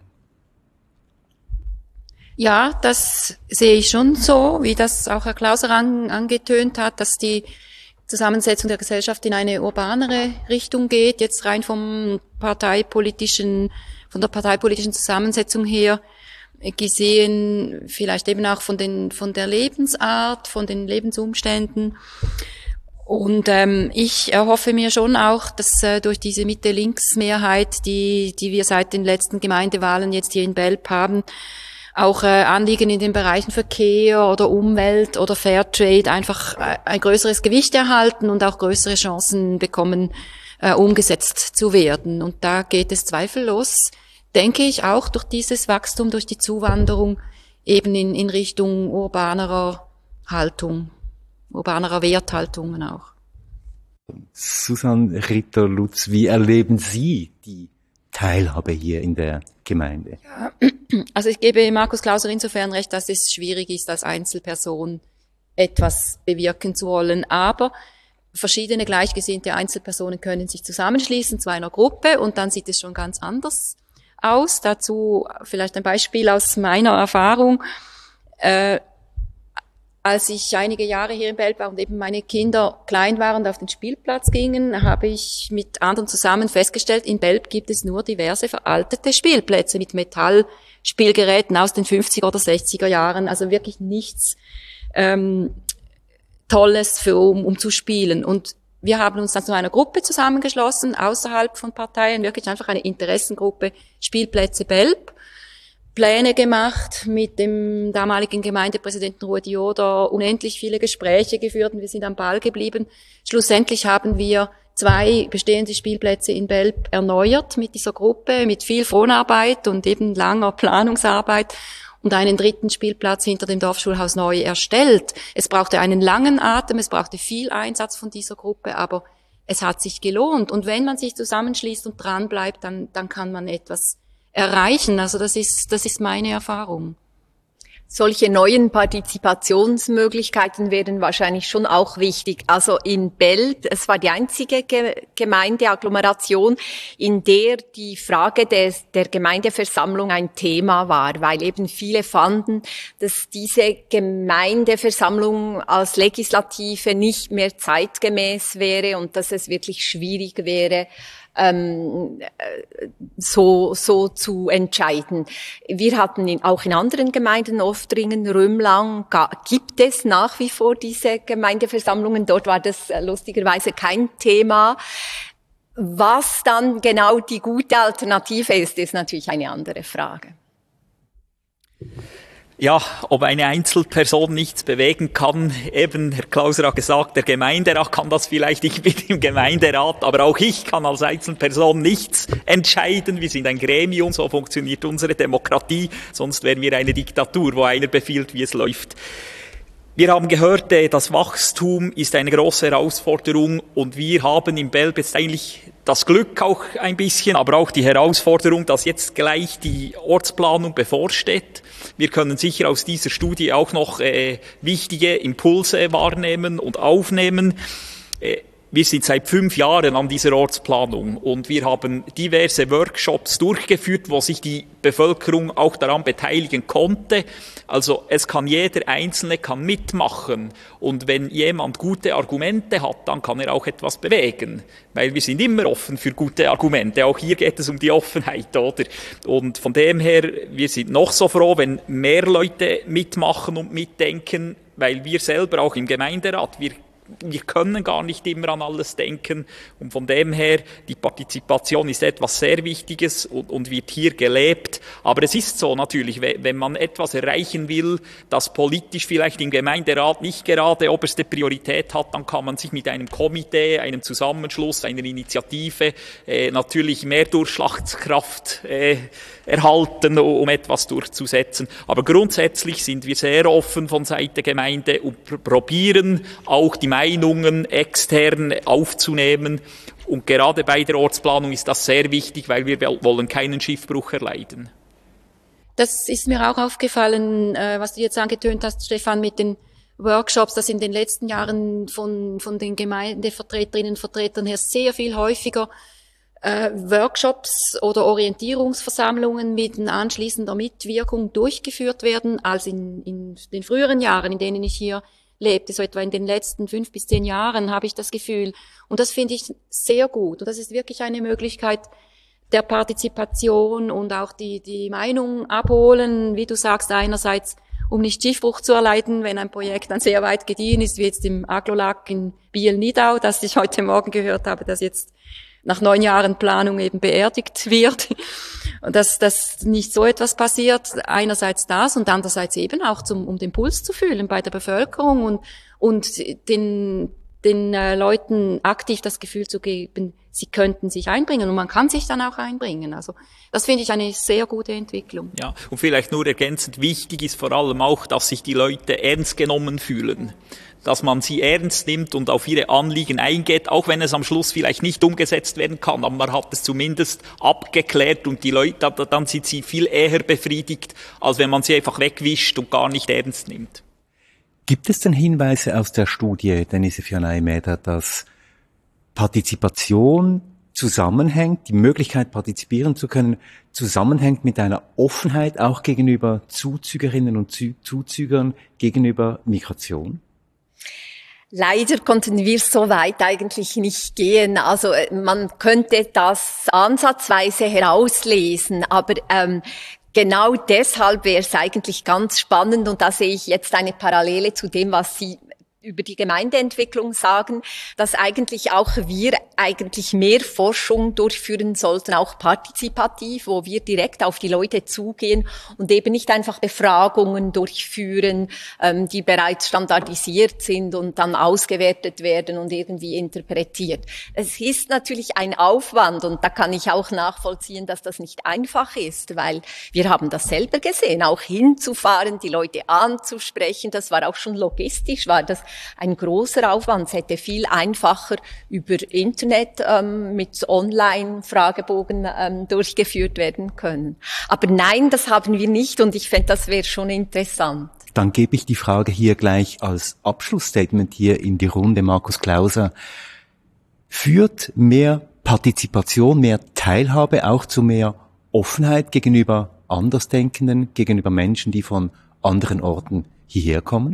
Ja, das sehe ich schon so, wie das auch Herr Klauser an, angetönt hat, dass die Zusammensetzung der Gesellschaft in eine urbanere Richtung geht, jetzt rein vom parteipolitischen, von der parteipolitischen Zusammensetzung her gesehen, vielleicht eben auch von den, von der Lebensart, von den Lebensumständen. Und ähm, ich erhoffe mir schon auch, dass äh, durch diese Mitte-Links-Mehrheit, die, die wir seit den letzten Gemeindewahlen jetzt hier in Belp haben, auch äh, Anliegen in den Bereichen Verkehr oder Umwelt oder Fairtrade einfach äh, ein größeres Gewicht erhalten und auch größere Chancen bekommen, äh, umgesetzt zu werden. Und da geht es zweifellos, denke ich, auch durch dieses Wachstum, durch die Zuwanderung eben in, in Richtung urbanerer Haltung, urbanerer Werthaltungen auch. Susanne Ritter-Lutz, wie erleben Sie die Teilhabe hier in der Gemeinde? Ja, also ich gebe Markus Klauser insofern recht, dass es schwierig ist, als Einzelperson etwas bewirken zu wollen, aber verschiedene gleichgesinnte Einzelpersonen können sich zusammenschließen zu einer Gruppe und dann sieht es schon ganz anders aus. Dazu vielleicht ein Beispiel aus meiner Erfahrung. Äh, als ich einige Jahre hier in Belp war und eben meine Kinder klein waren und auf den Spielplatz gingen, habe ich mit anderen zusammen festgestellt, in Belp gibt es nur diverse veraltete Spielplätze mit Metallspielgeräten aus den fünfziger oder sechziger Jahren. Also wirklich nichts ähm, Tolles für um, um zu spielen. Und wir haben uns dann zu einer Gruppe zusammengeschlossen, außerhalb von Parteien, wirklich einfach eine Interessengruppe Spielplätze Belp, Pläne gemacht mit dem damaligen Gemeindepräsidenten Ruedi Joder, unendlich viele Gespräche geführt und wir sind am Ball geblieben. Schlussendlich haben wir zwei bestehende Spielplätze in Belp erneuert mit dieser Gruppe, mit viel Fronarbeit und eben langer Planungsarbeit. Und einen dritten Spielplatz hinter dem Dorfschulhaus neu erstellt. Es brauchte einen langen Atem, es brauchte viel Einsatz von dieser Gruppe, aber es hat sich gelohnt. Und wenn man sich zusammenschließt und dran bleibt, dann, dann kann man etwas erreichen. Also das ist, das ist meine Erfahrung. Solche neuen Partizipationsmöglichkeiten wären wahrscheinlich schon auch wichtig. Also in Belp, es war die einzige Ge- Gemeindeagglomeration, in der die Frage des, der Gemeindeversammlung ein Thema war, weil eben viele fanden, dass diese Gemeindeversammlung als Legislative nicht mehr zeitgemäß wäre und dass es wirklich schwierig wäre, ähm, so so zu entscheiden. Wir hatten in, auch in anderen Gemeinden, Oftringen, Rümlang, ga, gibt es nach wie vor diese Gemeindeversammlungen. Dort war das äh, lustigerweise kein Thema. Was dann genau die gute Alternative ist, ist natürlich eine andere Frage. Ja, ob eine Einzelperson nichts bewegen kann, eben, Herr Klauser hat gesagt, der Gemeinderat kann das vielleicht, ich bin im Gemeinderat, aber auch ich kann als Einzelperson nichts entscheiden. Wir sind ein Gremium, so funktioniert unsere Demokratie, sonst wären wir eine Diktatur, wo einer befiehlt, wie es läuft. Wir haben gehört, das Wachstum ist eine große Herausforderung und wir haben im Belp jetzt eigentlich das Glück auch ein bisschen, aber auch die Herausforderung, dass jetzt gleich die Ortsplanung bevorsteht. Wir können sicher aus dieser Studie auch noch äh, wichtige Impulse wahrnehmen und aufnehmen. Äh, Wir sind seit fünf Jahren an dieser Ortsplanung und wir haben diverse Workshops durchgeführt, wo sich die Bevölkerung auch daran beteiligen konnte. Also es kann jeder Einzelne kann mitmachen und wenn jemand gute Argumente hat, dann kann er auch etwas bewegen, weil wir sind immer offen für gute Argumente. Auch hier geht es um die Offenheit, oder? Und von dem her, wir sind noch so froh, wenn mehr Leute mitmachen und mitdenken, weil wir selber auch im Gemeinderat, wir Wir können gar nicht immer an alles denken und von dem her, die Partizipation ist etwas sehr Wichtiges und, und wird hier gelebt. Aber es ist so natürlich, wenn man etwas erreichen will, das politisch vielleicht im Gemeinderat nicht gerade oberste Priorität hat, dann kann man sich mit einem Komitee, einem Zusammenschluss, einer Initiative äh, natürlich mehr Durchschlagskraft äh, erhalten, um etwas durchzusetzen. Aber grundsätzlich sind wir sehr offen von Seite Gemeinde und pr- probieren auch die Meinungen extern aufzunehmen. Und gerade bei der Ortsplanung ist das sehr wichtig, weil wir wollen keinen Schiffbruch erleiden. Das ist mir auch aufgefallen, was du jetzt angetönt hast, Stefan, mit den Workshops, dass in den letzten Jahren von, von den Gemeindevertreterinnen und Vertretern her sehr viel häufiger äh, Workshops oder Orientierungsversammlungen mit anschließender Mitwirkung durchgeführt werden, als in, in den früheren Jahren, in denen ich hier lebte, so etwa in den letzten fünf bis zehn Jahren, habe ich das Gefühl. Und das finde ich sehr gut. Und das ist wirklich eine Möglichkeit der Partizipation und auch die, die Meinung abholen, wie du sagst, einerseits, um nicht Schiffbruch zu erleiden, wenn ein Projekt dann sehr weit gediehen ist, wie jetzt im Aglolag in Biel-Nidau, das ich heute Morgen gehört habe, dass jetzt nach neun Jahren Planung eben beerdigt wird. Und dass, dass nicht so etwas passiert, einerseits das und andererseits eben auch zum, um den Puls zu fühlen bei der Bevölkerung und, und den, den äh, Leuten aktiv das Gefühl zu geben, sie könnten sich einbringen und man kann sich dann auch einbringen. Also das finde ich eine sehr gute Entwicklung. Ja, und vielleicht nur ergänzend wichtig ist vor allem auch, dass sich die Leute ernst genommen fühlen. Dass man sie ernst nimmt und auf ihre Anliegen eingeht, auch wenn es am Schluss vielleicht nicht umgesetzt werden kann, aber man hat es zumindest abgeklärt und die Leute, dann sind sie viel eher befriedigt, als wenn man sie einfach wegwischt und gar nicht ernst nimmt. Gibt es denn Hinweise aus der Studie, Denise Fianay-Meder, dass Partizipation zusammenhängt, die Möglichkeit partizipieren zu können, zusammenhängt mit einer Offenheit auch gegenüber Zuzügerinnen und Zuzügern, gegenüber Migration? Leider konnten wir so weit eigentlich nicht gehen. Also man könnte das ansatzweise herauslesen, aber ähm, genau deshalb wäre es eigentlich ganz spannend und da sehe ich jetzt eine Parallele zu dem, was Sie über die Gemeindeentwicklung sagen, dass eigentlich auch wir eigentlich mehr Forschung durchführen sollten, auch partizipativ, wo wir direkt auf die Leute zugehen und eben nicht einfach Befragungen durchführen, ähm, die bereits standardisiert sind und dann ausgewertet werden und irgendwie interpretiert. Es ist natürlich ein Aufwand und da kann ich auch nachvollziehen, dass das nicht einfach ist, weil wir haben das selber gesehen, auch hinzufahren, die Leute anzusprechen, das war auch schon logistisch, war das ein großer Aufwand. Es hätte viel einfacher über Internet ähm, mit Online-Fragebogen ähm, durchgeführt werden können. Aber nein, das haben wir nicht und ich fände, das wäre schon interessant. Dann gebe ich die Frage hier gleich als Abschlussstatement hier in die Runde, Markus Klauser. Führt mehr Partizipation, mehr Teilhabe auch zu mehr Offenheit gegenüber Andersdenkenden, gegenüber Menschen, die von anderen Orten hierher kommen?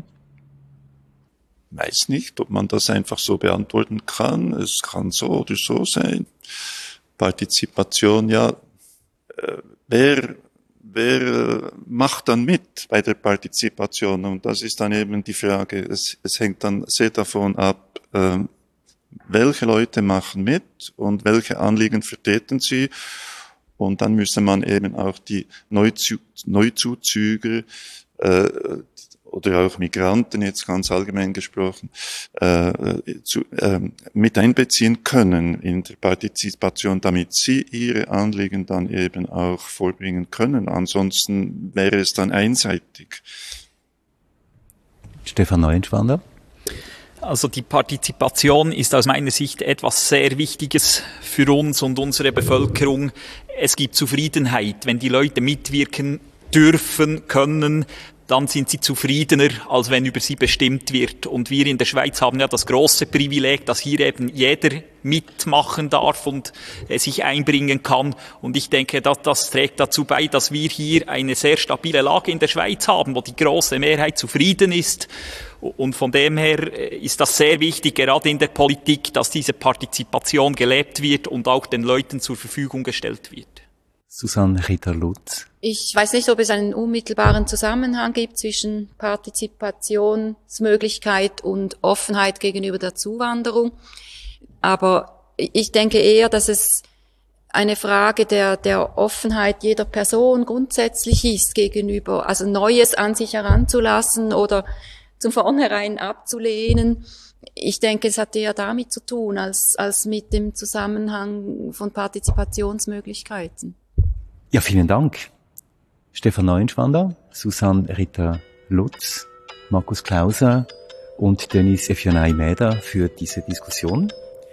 Weiß nicht, ob man das einfach so beantworten kann. Es kann so oder so sein. Partizipation, ja, äh, wer, wer macht dann mit bei der Partizipation? Und das ist dann eben die Frage. Es, es hängt dann sehr davon ab, äh, welche Leute machen mit und welche Anliegen vertreten sie. Und dann müsste man eben auch die Neuzu- Neuzuzüger, äh, oder auch Migranten, jetzt ganz allgemein gesprochen, äh, zu, äh, mit einbeziehen können in der Partizipation, damit sie ihre Anliegen dann eben auch vorbringen können. Ansonsten wäre es dann einseitig. Stefan Neuenschwander? Also die Partizipation ist aus meiner Sicht etwas sehr Wichtiges für uns und unsere Bevölkerung. Es gibt Zufriedenheit, wenn die Leute mitwirken dürfen, können, dann sind sie zufriedener, als wenn über sie bestimmt wird. Und wir in der Schweiz haben ja das große Privileg, dass hier eben jeder mitmachen darf und äh, sich einbringen kann. Und ich denke, dass das trägt dazu bei, dass wir hier eine sehr stabile Lage in der Schweiz haben, wo die große Mehrheit zufrieden ist. Und von dem her ist das sehr wichtig, gerade in der Politik, dass diese Partizipation gelebt wird und auch den Leuten zur Verfügung gestellt wird. Susanne Ritter-Lutz. Ich weiß nicht, ob es einen unmittelbaren Zusammenhang gibt zwischen Partizipationsmöglichkeit und Offenheit gegenüber der Zuwanderung. Aber ich denke eher, dass es eine Frage der, der Offenheit jeder Person grundsätzlich ist gegenüber, also Neues an sich heranzulassen oder zum Vornherein abzulehnen. Ich denke, es hat eher damit zu tun, als, als mit dem Zusammenhang von Partizipationsmöglichkeiten. Ja, vielen Dank. Stefan Neuenschwander, Susanne Ritter-Lutz, Markus Klauser und Denise Efionay-Mäder für diese Diskussion.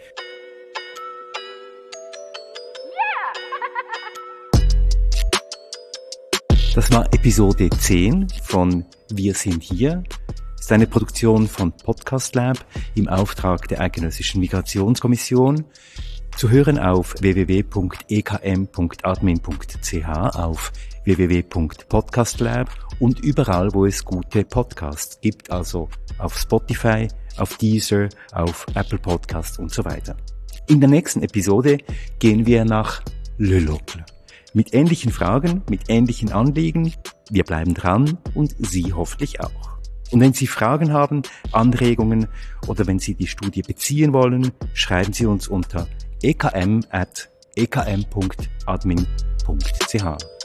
Das war Episode zehn von Wir sind hier. Das ist eine Produktion von Podcast Lab im Auftrag der Eidgenössischen Migrationskommission. Zu hören auf w w w punkt e k m punkt admin punkt c h, auf w w w punkt podcastlab und überall, wo es gute Podcasts gibt, also auf Spotify, auf Deezer, auf Apple Podcasts und so weiter. In der nächsten Episode gehen wir nach Le Locle. Mit ähnlichen Fragen, mit ähnlichen Anliegen. Wir bleiben dran und Sie hoffentlich auch. Und wenn Sie Fragen haben, Anregungen oder wenn Sie die Studie beziehen wollen, schreiben Sie uns unter e k m at e k m punkt admin punkt c h.